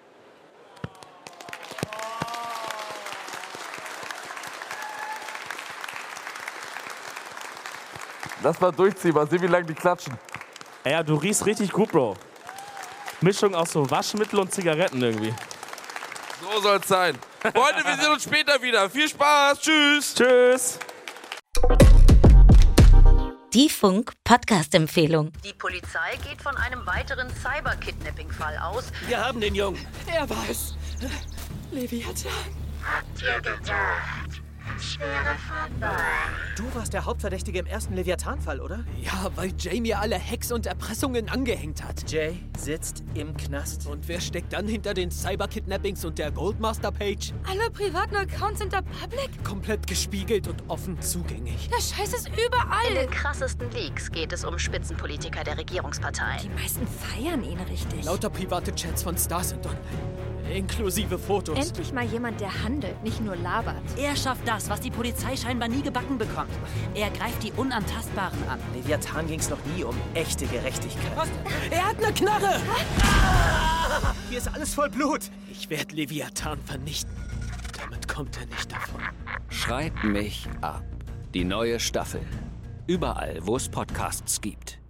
Lass mal durchziehen, mal sehen, wie lange die klatschen. Ja, du riechst richtig gut, Bro. Mischung aus so Waschmittel und Zigaretten irgendwie. So soll es sein. Freunde, wir sehen uns später wieder. Viel Spaß. Tschüss. Tschüss. Die Funk-Podcast-Empfehlung. Die Polizei geht von einem weiteren Cyber-Kidnapping-Fall aus. Wir haben den Jungen. Er war es. Leviathan. Habt ihr gedacht? Schwere Fahndung. Du warst der Hauptverdächtige im ersten Leviathan-Fall, oder? Ja, weil Jay mir alle Hacks und Erpressungen angehängt hat. Jay sitzt im Knast. Und wer steckt dann hinter den Cyber-Kidnappings und der Goldmaster-Page? Alle privaten Accounts sind da public? Komplett gespiegelt und offen zugänglich. Der Scheiß ist überall. In den krassesten Leaks geht es um Spitzenpolitiker der Regierungsparteien. Die meisten feiern ihn richtig. Lauter private Chats von Stars sind online. Inklusive Fotos. Endlich mal jemand, der handelt, nicht nur labert. Er schafft das, was die Polizei scheinbar nie gebacken bekommt. Er greift die Unantastbaren an. Leviathan ging es noch nie um echte Gerechtigkeit. Was? Er hat eine Knarre! Ah! Hier ist alles voll Blut. Ich werde Leviathan vernichten. Damit kommt er nicht davon. Schreib mich ab. Die neue Staffel. Überall, wo es Podcasts gibt.